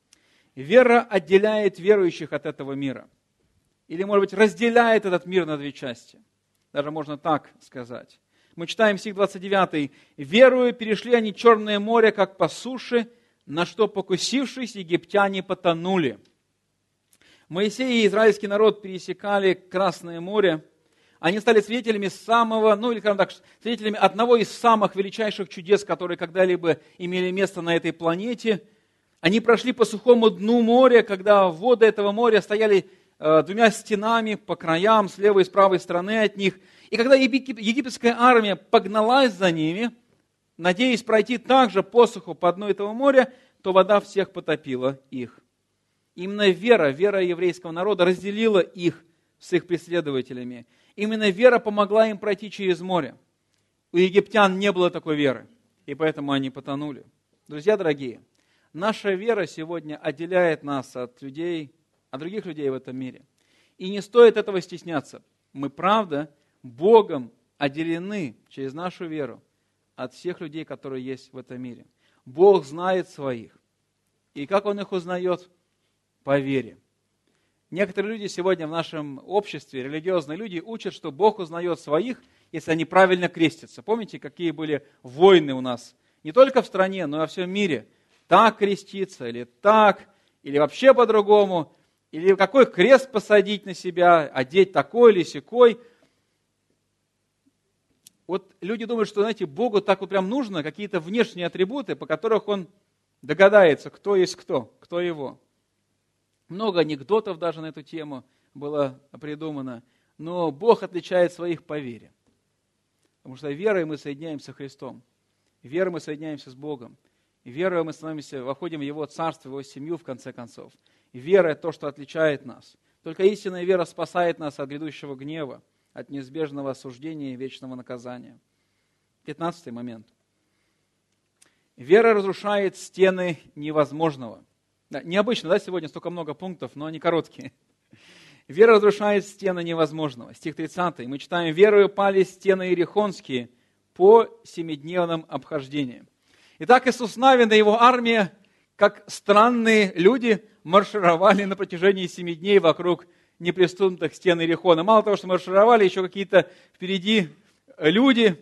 Вера отделяет верующих от этого мира. Или, может быть, разделяет этот мир на две части. Даже можно так сказать. Мы читаем стих 29. «Верою перешли они Черное море, как по суше, на что, покусившись, египтяне потонули». Моисей и израильский народ пересекали Красное море. Они стали свидетелями свидетелями одного из самых величайших чудес, которые когда-либо имели место на этой планете. Они прошли по сухому дну моря, когда воды этого моря стояли двумя стенами по краям, с левой и с правой стороны от них. И когда египетская армия погналась за ними, надеясь пройти также по суху по дну этого моря, то вода всех потопила их. Именно вера еврейского народа разделила их с их преследователями. Именно вера помогла им пройти через море. У египтян не было такой веры, и поэтому они потонули. Друзья дорогие, наша вера сегодня отделяет нас от людей, от других людей в этом мире. И не стоит этого стесняться. Мы, правда, Богом отделены через нашу веру от всех людей, которые есть в этом мире. Бог знает своих. И как Он их узнает? По вере. Некоторые люди сегодня в нашем обществе, религиозные люди, учат, что Бог узнает своих, если они правильно крестятся. Помните, какие были войны у нас? Не только в стране, но и во всем мире. Так креститься, или так, или вообще по-другому, или какой крест посадить на себя, одеть такой или сякой. Вот люди думают, что, знаете, Богу так вот прям нужно какие-то внешние атрибуты, по которых Он догадается, кто есть кто Его. Много анекдотов даже на эту тему было придумано. Но Бог отличает своих по вере. Потому что верой мы соединяемся с Христом. Верой мы соединяемся с Богом. Верой мы входим в Его Царство, в Его семью, в конце концов. Вера – это то, что отличает нас. Только истинная вера спасает нас от грядущего гнева, от неизбежного осуждения и вечного наказания. 15 момент. Вера разрушает стены невозможного. Да, необычно, сегодня столько много пунктов, но они короткие. Вера разрушает стены невозможного. Стих 30. Мы читаем: «Верою пали стены иерихонские по 7-дневном обхождении». Итак, Иисус Навин и его армия, как странные люди, маршировали на протяжении 7 дней вокруг неприступных стен Иерихона. Мало того, что маршировали, еще какие-то впереди люди,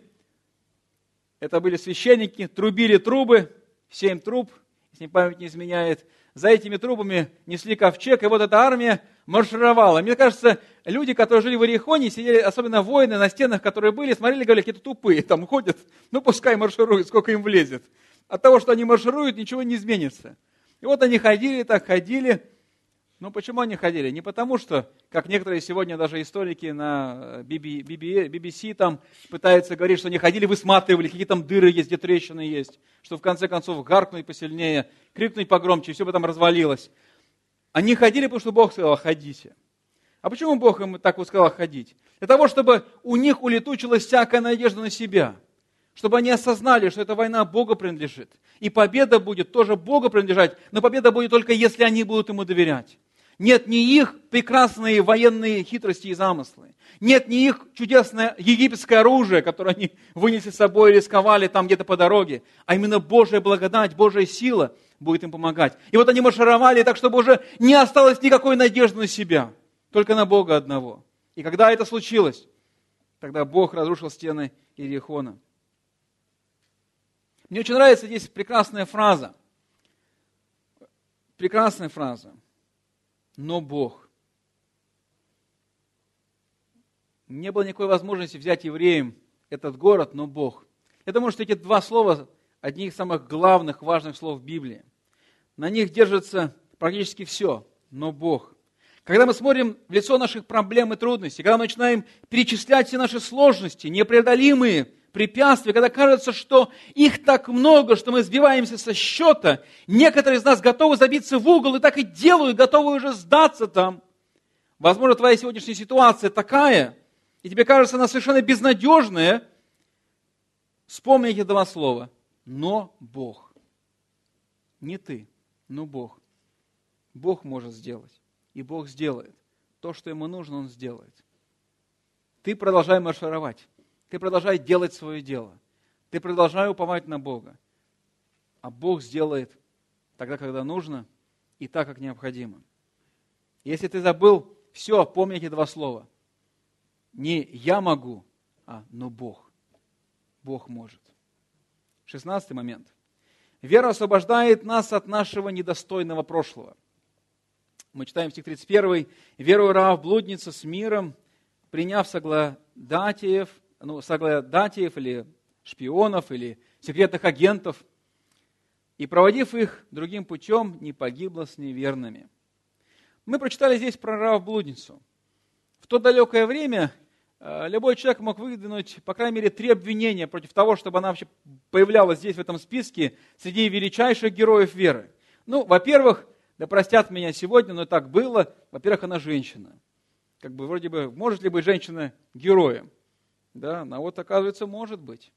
это были священники, трубили трубы, 7 труб, если память не изменяет. За этими трубами несли ковчег, и вот эта армия маршировала. Мне кажется, люди, которые жили в Иерихоне, сидели, особенно воины на стенах, которые были, смотрели, говорили, какие-то тупые там ходят, пускай маршируют, сколько им влезет. От того, что они маршируют, ничего не изменится. И вот они ходили, так ходили. Почему они ходили? Не потому что, как некоторые сегодня даже историки на BBC там пытаются говорить, что они ходили, высматривали, какие там дыры есть, где трещины есть, что в конце концов гаркнуть посильнее, крикнуть погромче, и все бы там развалилось. Они ходили, потому что Бог сказал: ходите. А почему Бог им так вот сказал ходить? Для того, чтобы у них улетучилась всякая надежда на себя. Чтобы они осознали, что эта война Богу принадлежит. И победа будет тоже Богу принадлежать, но победа будет только если они будут Ему доверять. Нет ни их прекрасные военные хитрости и замыслы. Нет ни их чудесное египетское оружие, которое они вынесли с собой и рисковали там где-то по дороге. А именно Божья благодать, Божья сила будет им помогать. И вот они маршировали так, чтобы уже не осталось никакой надежды на себя. Только на Бога одного. И когда это случилось, тогда Бог разрушил стены Иерихона. Мне очень нравится здесь прекрасная фраза. Прекрасная фраза. Но Бог. Не было никакой возможности взять евреям этот город, но Бог. Я думаю, что эти два слова одни из самых главных, важных слов в Библии. На них держится практически все, но Бог. Когда мы смотрим в лицо наших проблем и трудностей, когда мы начинаем перечислять все наши сложности, непреодолимые препятствия, когда кажется, что их так много, что мы сбиваемся со счета, некоторые из нас готовы забиться в угол и так и делают, готовы уже сдаться там. Возможно, твоя сегодняшняя ситуация такая, и тебе кажется, она совершенно безнадежная. Вспомни эти два слова. Но Бог. Не ты, но Бог. Бог может сделать. И Бог сделает. То, что Ему нужно, Он сделает. Ты продолжай маршировать. Ты продолжай делать свое дело. Ты продолжай уповать на Бога. А Бог сделает тогда, когда нужно, и так, как необходимо. Если ты забыл, все, помни эти два слова. Не я могу, но Бог. Бог может. 16 момент. Вера освобождает нас от нашего недостойного прошлого. Мы читаем стих 31. «Верою Раав, блудница, с миром, приняв соглядатаев или шпионов, или секретных агентов, и проводив их другим путем, не погибла с неверными». Мы прочитали здесь про Раав блудницу. В то далекое время любой человек мог выдвинуть, по крайней мере, 3 обвинения против того, чтобы она вообще появлялась здесь, в этом списке, среди величайших героев веры. Ну, во-первых, да простят меня сегодня, но так было, во-первых, она женщина. Как бы вроде бы, может ли быть женщина героем? Да, но вот оказывается, может быть.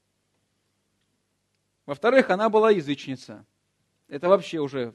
Во-вторых, она была язычница. Это вообще уже,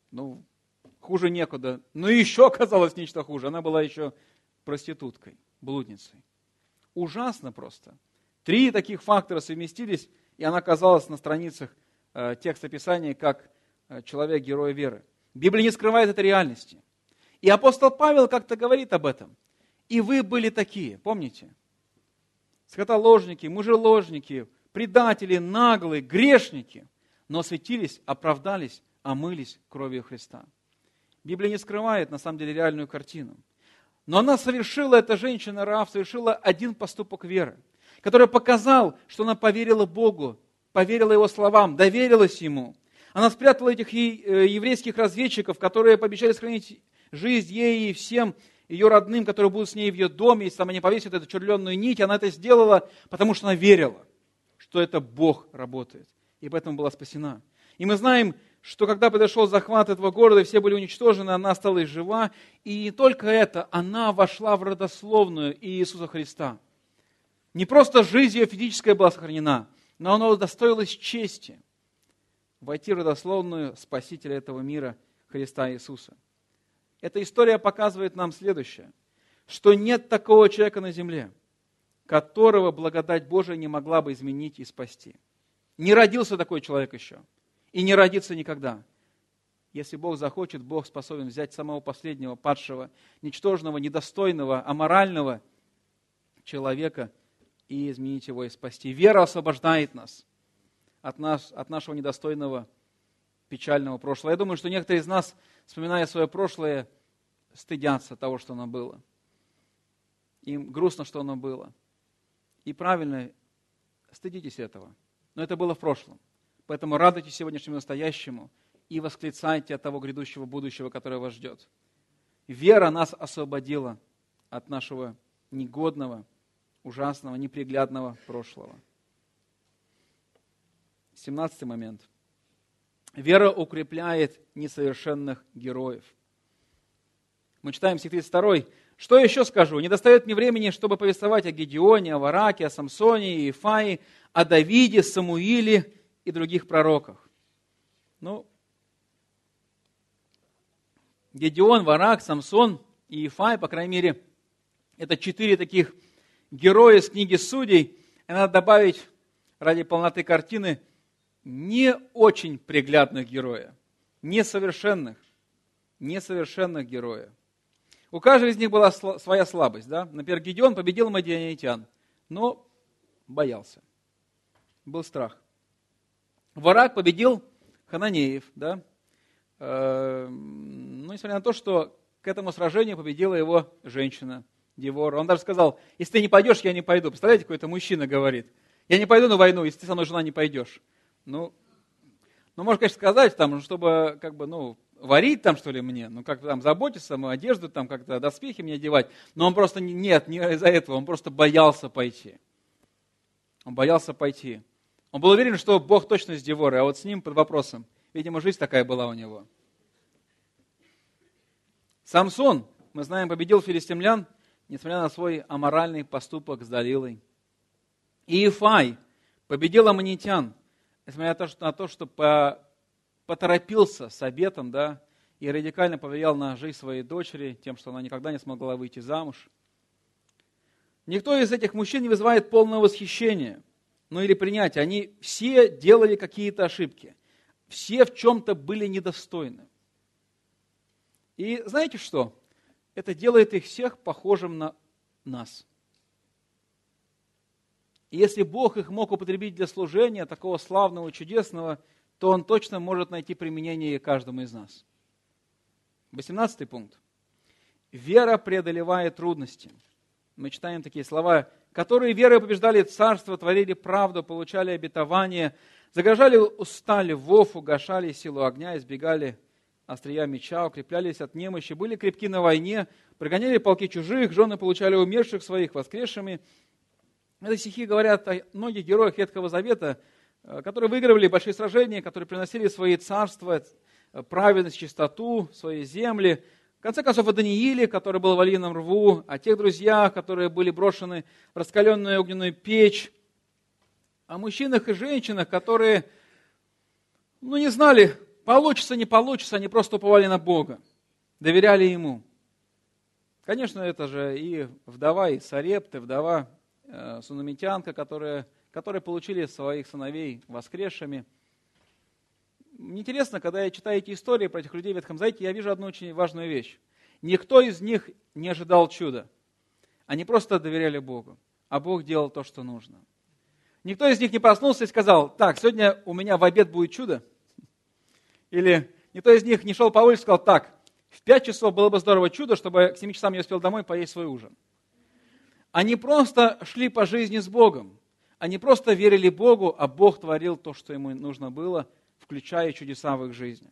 хуже некуда. Но еще оказалось нечто хуже. Она была еще проституткой, блудницей. Ужасно просто. 3 таких фактора совместились, и она оказалась на страницах текста Писания как человек-герой веры. Библия не скрывает этой реальности. И апостол Павел как-то говорит об этом. И вы были такие, помните? Скотоложники, мужеложники, предатели, наглые, грешники, но осветились, оправдались, омылись кровью Христа. Библия не скрывает, на самом деле, реальную картину. Но она совершила, эта женщина Раав, совершила один поступок веры, который показал, что она поверила Богу, поверила Его словам, доверилась Ему. Она спрятала этих еврейских разведчиков, которые пообещали сохранить жизнь ей и всем ее родным, которые будут с ней в ее доме, если там они повесят эту червленную нить. Она это сделала, потому что она верила, что это Бог работает. И поэтому была спасена. И мы знаем, что когда произошел захват этого города, все были уничтожены, она осталась жива. И не только это, она вошла в родословную Иисуса Христа. Не просто жизнь ее физическая была сохранена, но она удостоилась чести войти в родословную Спасителя этого мира, Христа Иисуса. Эта история показывает нам следующее, что нет такого человека на земле, которого благодать Божия не могла бы изменить и спасти. Не родился такой человек еще, и не родится никогда. Если Бог захочет, Бог способен взять самого последнего, падшего, ничтожного, недостойного, аморального человека и изменить его и спасти. Вера освобождает нас от нашего недостойного, печального прошлого. Я думаю, что некоторые из нас, вспоминая свое прошлое, стыдятся того, что оно было. Им грустно, что оно было. И правильно, стыдитесь этого. Но это было в прошлом. Поэтому радуйтесь сегодняшнему настоящему и восклицайте от того грядущего будущего, которое вас ждет. Вера нас освободила от нашего негодного, ужасного, неприглядного прошлого. 17 момент. Вера укрепляет несовершенных героев. Мы читаем стих 32. «Что еще скажу? Не достает мне времени, чтобы повествовать о Гедеоне, о Вараке, о Самсоне и Ифае, о Давиде, Самуиле и других пророках». Гедеон, Варак, Самсон и Ифай, по крайней мере, это 4 таких героя из книги Судей. И надо добавить, ради полноты картины, не очень приглядных героя, несовершенных героя. У каждого из них была своя слабость. Да? Например, Гедеон победил мадианитян, но боялся. Был страх. Варак победил хананеев. Да? Несмотря на то, что к этому сражению победила его женщина, Девора. Он даже сказал, если ты не пойдешь, я не пойду. Представляете, какой-то мужчина говорит, я не пойду на войну, если ты со мной, жена, не пойдешь. Можно, конечно, сказать, чтобы варить там, что ли, мне, как-то там заботиться, одежду там как-то, доспехи мне одевать. Но он просто, не из-за этого, он просто боялся пойти. Он был уверен, что Бог точно с Деворой, а вот с ним под вопросом. Видимо, жизнь такая была у него. Самсон, мы знаем, победил филистимлян, несмотря на свой аморальный поступок с Далилой. И Ифай победил аммонитян, несмотря на то, что поторопился с обетом, да, и радикально повлиял на жизнь своей дочери, тем, что она никогда не смогла выйти замуж. Никто из этих мужчин не вызывает полного восхищения, или принятия. Они все делали какие-то ошибки. Все в чем-то были недостойны. И знаете что? Это делает их всех похожим на нас. И если Бог их мог употребить для служения, такого славного, чудесного, то Он точно может найти применение каждому из нас. 18 пункт. вера преодолевает трудности. Мы читаем такие слова, которые верой побеждали царство, творили правду, получали обетование, заграждали уста львов, угошали силу огня, избегали острия меча, укреплялись от немощи, были крепки на войне, прогоняли полки чужих, жены получали умерших своих воскресшими. Эти стихи говорят о многих героях Ветхого Завета, которые выигрывали большие сражения, которые приносили свои царства, праведность, чистоту, свои земли. В конце концов, о Данииле, который был в оливном рву, о тех друзьях, которые были брошены в раскаленную огненную печь, о мужчинах и женщинах, которые, не знали, получится, не получится, они просто уповали на Бога, доверяли Ему. Конечно, это же и вдова, и Сарепта, вдова сунамитянка, которые получили своих сыновей воскресшими. Интересно, когда я читаю эти истории про этих людей в Ветхом Завете, я вижу одну очень важную вещь. Никто из них не ожидал чуда. Они просто доверяли Богу, а Бог делал то, что нужно. Никто из них не проснулся и сказал: так, сегодня у меня в обед будет чудо. Или никто из них не шел по улице и сказал: так, в 5 часов было бы здорово чудо, чтобы к 7 часам я успел домой поесть свой ужин. Они просто шли по жизни с Богом. Они просто верили Богу, а Бог творил то, что ему нужно было, включая чудеса в их жизни.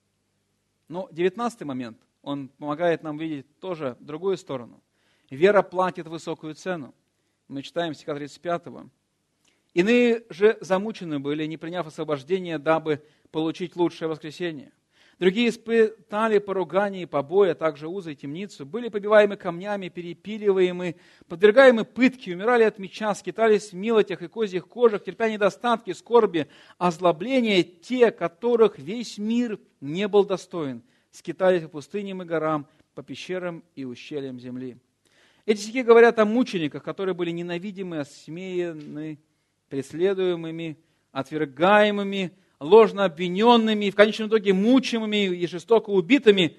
Но 19-й момент, он помогает нам видеть тоже другую сторону. Вера платит высокую цену. Мы читаем стиха 35-го. Иные же замучены были, не приняв освобождения, дабы получить лучшее воскресение. Другие испытали поругание и побои, а также узы и темницу, были побиваемы камнями, перепиливаемы, подвергаемы пытке, умирали от меча, скитались в милотях и козьих кожах, терпя недостатки, скорби, озлобления, те, которых весь мир не был достоин, скитались по пустыням и горам, по пещерам и ущельям земли. Эти стихи говорят о мучениках, которые были ненавидимы, осмеяны, преследуемыми, отвергаемыми, ложно обвиненными, в конечном итоге мучимыми и жестоко убитыми.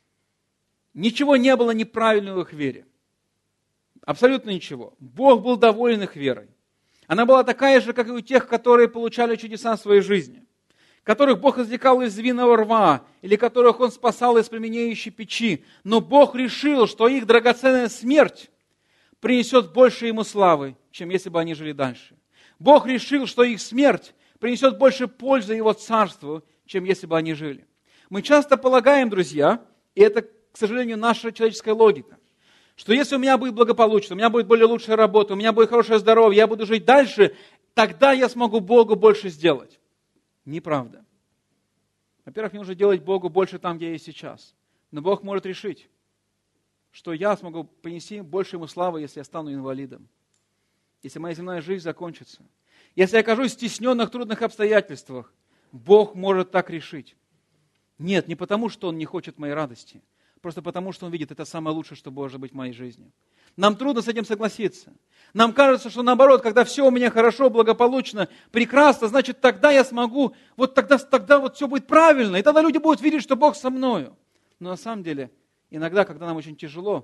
Ничего не было неправильного в их вере. Абсолютно ничего. Бог был доволен их верой. Она была такая же, как и у тех, которые получали чудеса в своей жизни, которых Бог извлекал из винного рва, или которых Он спасал из пламенеющей печи. Но Бог решил, что их драгоценная смерть принесет больше Ему славы, чем если бы они жили дальше. Бог решил, что их смерть принесет больше пользы Его Царству, чем если бы они жили. Мы часто полагаем, друзья, и это, к сожалению, наша человеческая логика, что если у меня будет благополучно, у меня будет более лучшая работа, у меня будет хорошее здоровье, я буду жить дальше, тогда я смогу Богу больше сделать. Неправда. Во-первых, мне нужно делать Богу больше там, где я есть сейчас. Но Бог может решить, что я смогу принести больше Ему славы, если я стану инвалидом, если моя земная жизнь закончится. Если я окажусь в стесненных, трудных обстоятельствах, Бог может так решить. Нет, не потому, что Он не хочет моей радости, просто потому, что Он видит, это самое лучшее, что может быть в моей жизни. Нам трудно с этим согласиться. Нам кажется, что наоборот, когда все у меня хорошо, благополучно, прекрасно, значит, тогда я смогу, тогда вот все будет правильно, и тогда люди будут видеть, что Бог со мною. Но на самом деле, иногда, когда нам очень тяжело,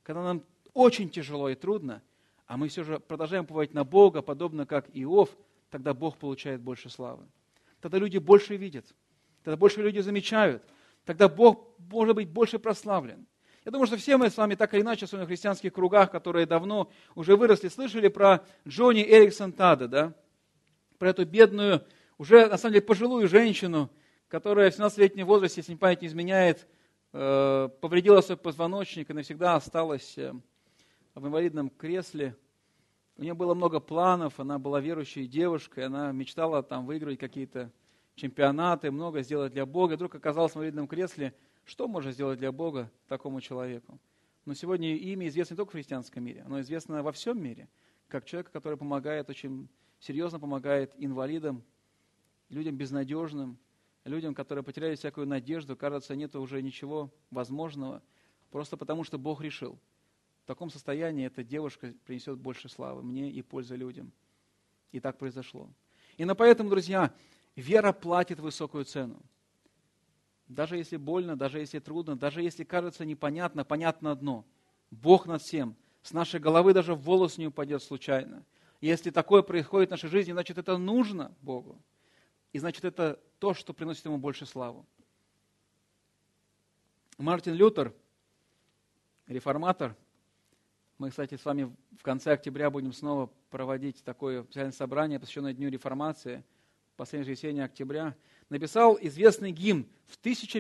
и трудно, а мы все же продолжаем уповать на Бога, подобно как Иов, тогда Бог получает больше славы. Тогда люди больше видят, тогда больше люди замечают, тогда Бог может быть больше прославлен. Я думаю, что все мы с вами так или иначе, особенно в христианских кругах, которые давно уже выросли, слышали про Джонни Эриксон Тада, да? Про эту бедную, уже на самом деле пожилую женщину, которая в 17-летнем возрасте, если память не изменяет, повредила свой позвоночник и навсегда осталась в инвалидном кресле. У нее было много планов, она была верующей девушкой, она мечтала там выиграть какие-то чемпионаты, много сделать для Бога. Вдруг оказалась в инвалидном кресле. Что можно сделать для Бога такому человеку? Но сегодня имя известно не только в христианском мире, оно известно во всем мире, как человек, который помогает, очень серьезно помогает инвалидам, людям безнадежным, людям, которые потеряли всякую надежду, кажется, нет уже ничего возможного, просто потому что Бог решил. В таком состоянии эта девушка принесет больше славы мне и пользы людям. И так произошло. И поэтому, друзья, вера платит высокую цену. Даже если больно, даже если трудно, даже если кажется непонятно, понятно одно. Бог над всем. С нашей головы даже волос не упадет случайно. И если такое происходит в нашей жизни, значит, это нужно Богу. И значит, это то, что приносит Ему больше славу. Мартин Лютер, реформатор. Мы, кстати, с вами в конце октября будем снова проводить такое специальное собрание, посвященное Дню Реформации, последнее воскресенье октября, написал известный гимн в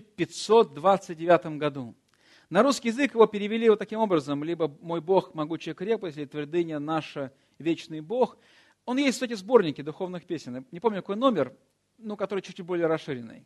1529 году. На русский язык его перевели вот таким образом: либо «Мой Бог, могучая крепость», или «Твердыня наша, вечный Бог». Он есть, кстати, в сборнике духовных песен. Не помню, какой номер, но который чуть-чуть более расширенный.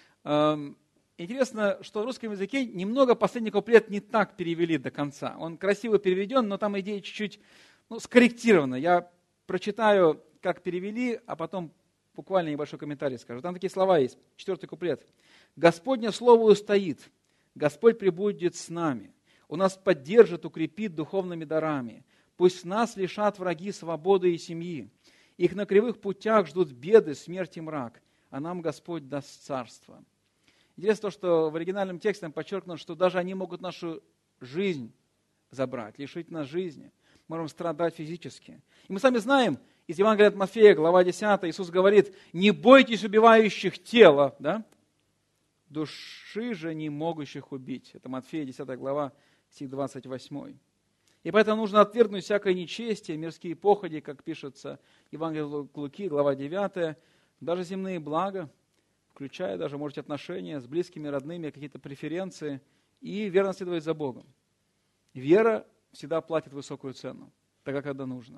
Интересно, что в русском языке немного последний куплет не так перевели до конца. Он красиво переведен, но там идея чуть-чуть скорректирована. Я прочитаю, как перевели, а потом буквально небольшой комментарий скажу. Там такие слова есть. 4-й куплет. «Господне слово устоит, Господь пребудет с нами. Он нас поддержит, укрепит духовными дарами. Пусть нас лишат враги свободы и семьи. Их на кривых путях ждут беды, смерть и мрак, а нам Господь даст царство». Интересно то, что в оригинальном тексте подчеркнуто, что даже они могут нашу жизнь забрать, лишить нас жизни. Мы можем страдать физически. И мы сами знаем, из Евангелия от Матфея, глава 10, Иисус говорит: «Не бойтесь убивающих тела, да? Души же не могущих убить». Это Матфея, 10 глава, стих 28. И поэтому нужно отвергнуть всякое нечестие, мирские походи, как пишется в Евангелии от Луки, глава 9, даже земные блага, включая даже, может, отношения с близкими, родными, какие-то преференции, и верно следовать за Богом. Вера всегда платит высокую цену, тогда, когда нужно.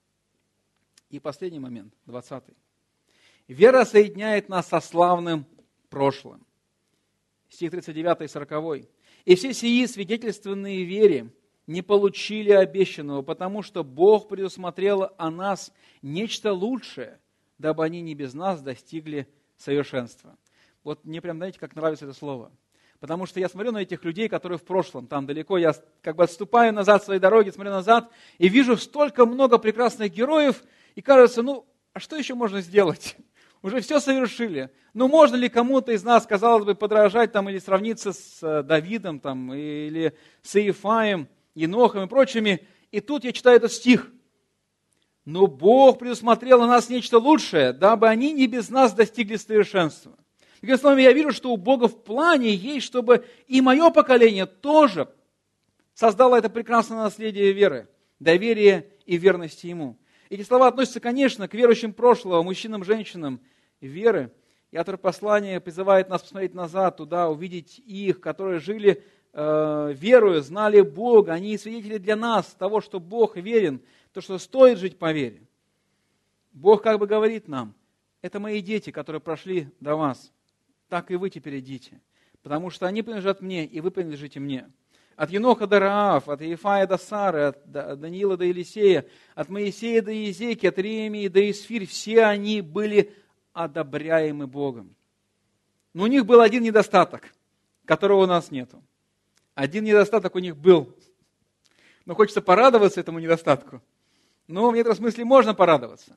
И последний момент, 20-й. Вера соединяет нас со славным прошлым. Стих 39 и 40. «И все сии, свидетельственные вере, не получили обещанного, потому что Бог предусмотрел о нас нечто лучшее, дабы они не без нас достигли совершенства». Вот мне прям, знаете, как нравится это слово. Потому что я смотрю на этих людей, которые в прошлом, там далеко, я как бы отступаю назад в своей дороге, смотрю назад, и вижу столько много прекрасных героев, и кажется, а что еще можно сделать? Уже все совершили. Можно ли кому-то из нас, казалось бы, подражать там, или сравниться с Давидом там, или с Иефаем, Енохом и прочими? И тут я читаю этот стих. «Но Бог предусмотрел на нас нечто лучшее, дабы они не без нас достигли совершенства». Другими словами, я вижу, что у Бога в плане есть, чтобы и мое поколение тоже создало это прекрасное наследие веры, доверия и верности Ему. Эти слова относятся, конечно, к верующим прошлого, мужчинам, женщинам веры. И автор послания призывает нас посмотреть назад, туда, увидеть их, которые жили верою, знали Бога. Они свидетели для нас того, что Бог верен, то, что стоит жить по вере. Бог как бы говорит нам: это мои дети, которые прошли до вас. Так и вы теперь идите, потому что они принадлежат мне, и вы принадлежите мне. От Еноха до Раав, от Иефая до Сары, от Даниила до Елисея, от Моисея до Иезекии, от Иеремии до Исфирь, все они были одобряемы Богом. Но у них был один недостаток, которого у нас нету. Один недостаток у них был. Но хочется порадоваться этому недостатку. В некотором смысле можно порадоваться.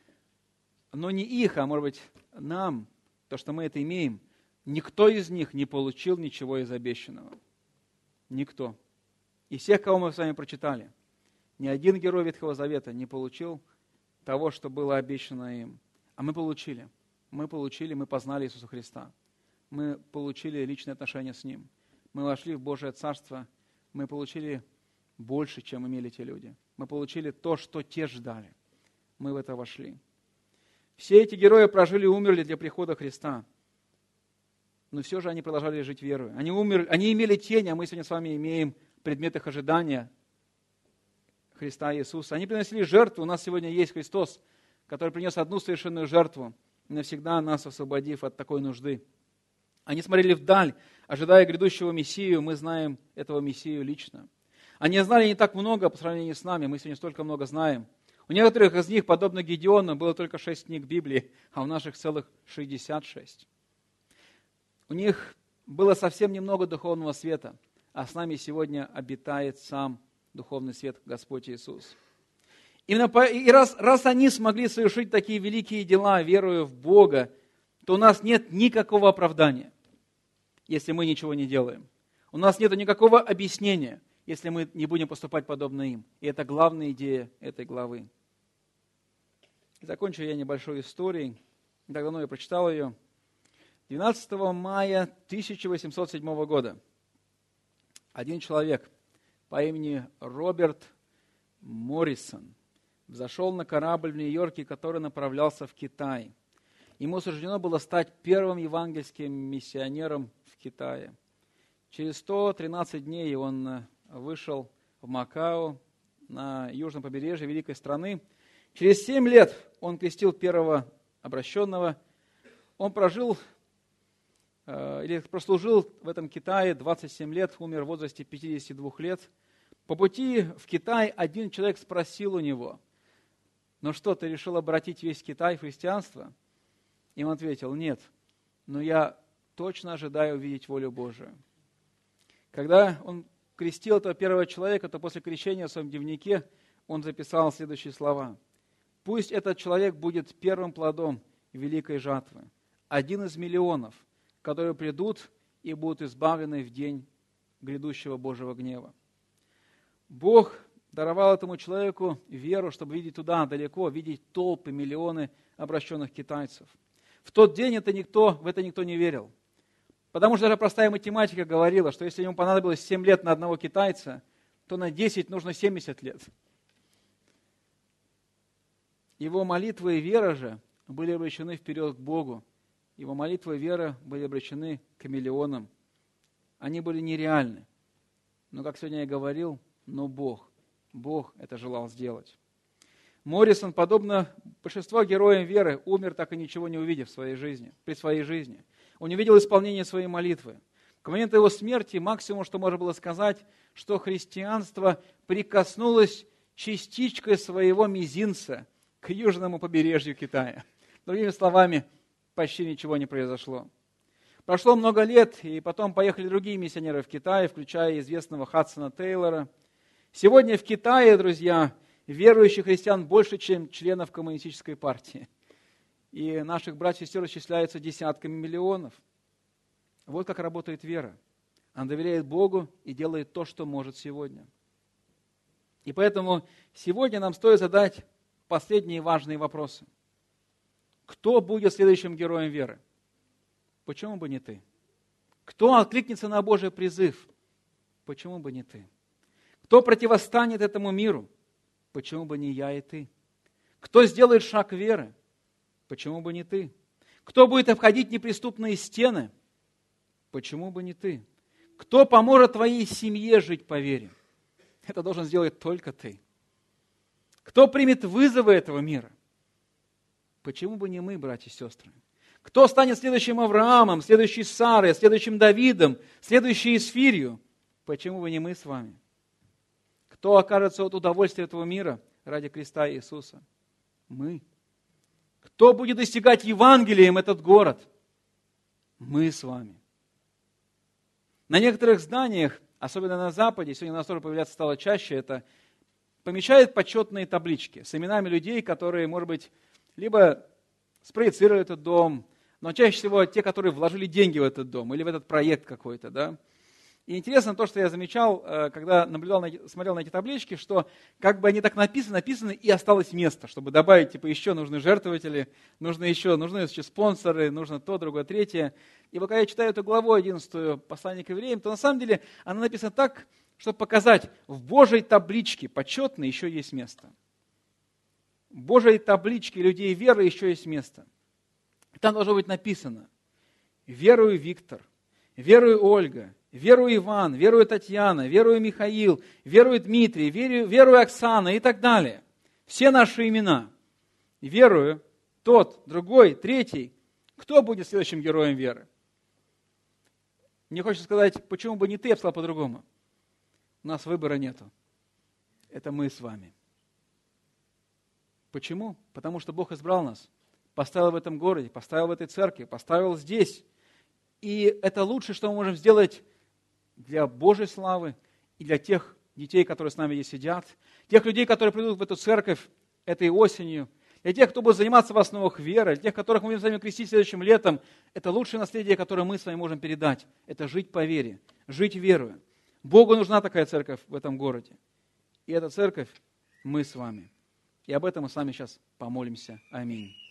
Но не их, а может быть нам, то, что мы это имеем, никто из них не получил ничего из обещанного. Никто. И всех, кого мы с вами прочитали, ни один герой Ветхого Завета не получил того, что было обещано им. А мы получили. Мы познали Иисуса Христа. Мы получили личные отношения с Ним. Мы вошли в Божие Царство. Мы получили больше, чем имели те люди. Мы получили то, что те ждали. Мы в это вошли. Все эти герои прожили и умерли для прихода Христа. Но все же они продолжали жить верой. Они имели тень, а мы сегодня с вами имеем предмет их ожидания Христа Иисуса. Они приносили жертву. У нас сегодня есть Христос, который принес одну совершенную жертву, навсегда нас освободив от такой нужды. Они смотрели вдаль, ожидая грядущего Мессию. Мы знаем этого Мессию лично. Они знали не так много по сравнению с нами. Мы сегодня столько много знаем. У некоторых из них, подобно Гедеону, было только 6 книг Библии, а у наших целых 66. У них было совсем немного духовного света, а с нами сегодня обитает сам духовный свет Господь Иисус. И раз они смогли совершить такие великие дела, веруя в Бога, то у нас нет никакого оправдания, если мы ничего не делаем. У нас нет никакого объяснения, если мы не будем поступать подобно им. И это главная идея этой главы. И закончу я небольшой историей. Не так давно я прочитал ее. 12 мая 1807 года один человек по имени Роберт Моррисон взошел на корабль в Нью-Йорке, который направлялся в Китай. Ему суждено было стать первым евангельским миссионером в Китае. Через 113 дней он вышел в Макао, на южном побережье великой страны. Через 7 лет он крестил первого обращенного. Он прослужил в этом Китае 27 лет, умер в возрасте 52 лет. По пути в Китай один человек спросил у него: «Ну что, ты решил обратить весь Китай в христианство?» И он ответил: «Нет, но я точно ожидаю увидеть волю Божию». Когда он крестил этого первого человека, то после крещения в своем дневнике он записал следующие слова: «Пусть этот человек будет первым плодом великой жатвы, один из миллионов, которые придут и будут избавлены в день грядущего Божьего гнева». Бог даровал этому человеку веру, чтобы видеть туда, далеко, видеть толпы, миллионы обращенных китайцев. В тот день в это никто не верил. Потому что даже простая математика говорила, что если ему понадобилось 7 лет на одного китайца, то на 10 нужно 70 лет. Его молитвы и вера же были обращены вперед к Богу. Его молитвы и вера были обращены к миллионам. Они были нереальны. Но, как сегодня я говорил, но Бог это желал сделать. Моррисон, подобно большинству героям веры, умер, так и ничего не увидев при своей жизни. Он не видел исполнения своей молитвы. К моменту его смерти максимум, что можно было сказать, что христианство прикоснулось частичкой своего мизинца к южному побережью Китая. Другими словами, почти ничего не произошло. Прошло много лет, и потом поехали другие миссионеры в Китай, включая известного Хадсона Тейлора. Сегодня в Китае, друзья, верующих христиан больше, чем членов коммунистической партии. И наших братьев и сестер исчисляются десятками миллионов. Вот как работает вера. Она доверяет Богу и делает то, что может сегодня. И поэтому сегодня нам стоит задать последние важные вопросы. Кто будет следующим героем веры? Почему бы не ты? Кто откликнется на Божий призыв? Почему бы не ты? Кто противостанет этому миру? Почему бы не я и ты? Кто сделает шаг веры? Почему бы не ты? Кто будет обходить неприступные стены? Почему бы не ты? Кто поможет твоей семье жить по вере? Это должен сделать только ты. Кто примет вызовы этого мира? Почему бы не мы, братья и сестры? Кто станет следующим Авраамом, следующей Сарой, следующим Давидом, следующей Исфирью? Почему бы не мы с вами? Кто окажется от удовольствия этого мира ради креста Иисуса? Мы. Кто будет достигать Евангелием этот город? Мы с вами. На некоторых зданиях, особенно на Западе, сегодня у нас тоже появляться стало чаще, это помещают почетные таблички с именами людей, которые, может быть, либо спроецировали этот дом, но чаще всего те, которые вложили деньги в этот дом или в этот проект какой-то, да. И интересно то, что я замечал, когда смотрел на эти таблички, что как бы они так написаны, и осталось место, чтобы добавить, еще нужны жертвователи, нужны еще спонсоры, нужно то, другое, третье. И вот когда я читаю эту главу 11 послания к евреям, то на самом деле она написана так, чтобы показать, в Божьей табличке почетной еще есть место. В Божьей табличке людей веры еще есть место. Там должно быть написано: верую Виктор, верую Ольга, верую Иван, верую Татьяна, верую Михаил, верую Дмитрий, верую Оксана и так далее. Все наши имена. Верую тот, другой, третий. Кто будет следующим героем веры? Мне хочется сказать, почему бы не ты, я бы сказал по-другому. У нас выбора нету. Это мы с вами. Почему? Потому что Бог избрал нас, поставил в этом городе, поставил в этой церкви, поставил здесь. И это лучшее, что мы можем сделать для Божьей славы и для тех детей, которые с нами здесь сидят, тех людей, которые придут в эту церковь этой осенью, для тех, кто будет заниматься в основах веры, для тех, которых мы будем с вами крестить следующим летом. Это лучшее наследие, которое мы с вами можем передать. Это жить по вере, жить веруя. Богу нужна такая церковь в этом городе. И эта церковь мы с вами. И об этом мы с вами сейчас помолимся. Аминь.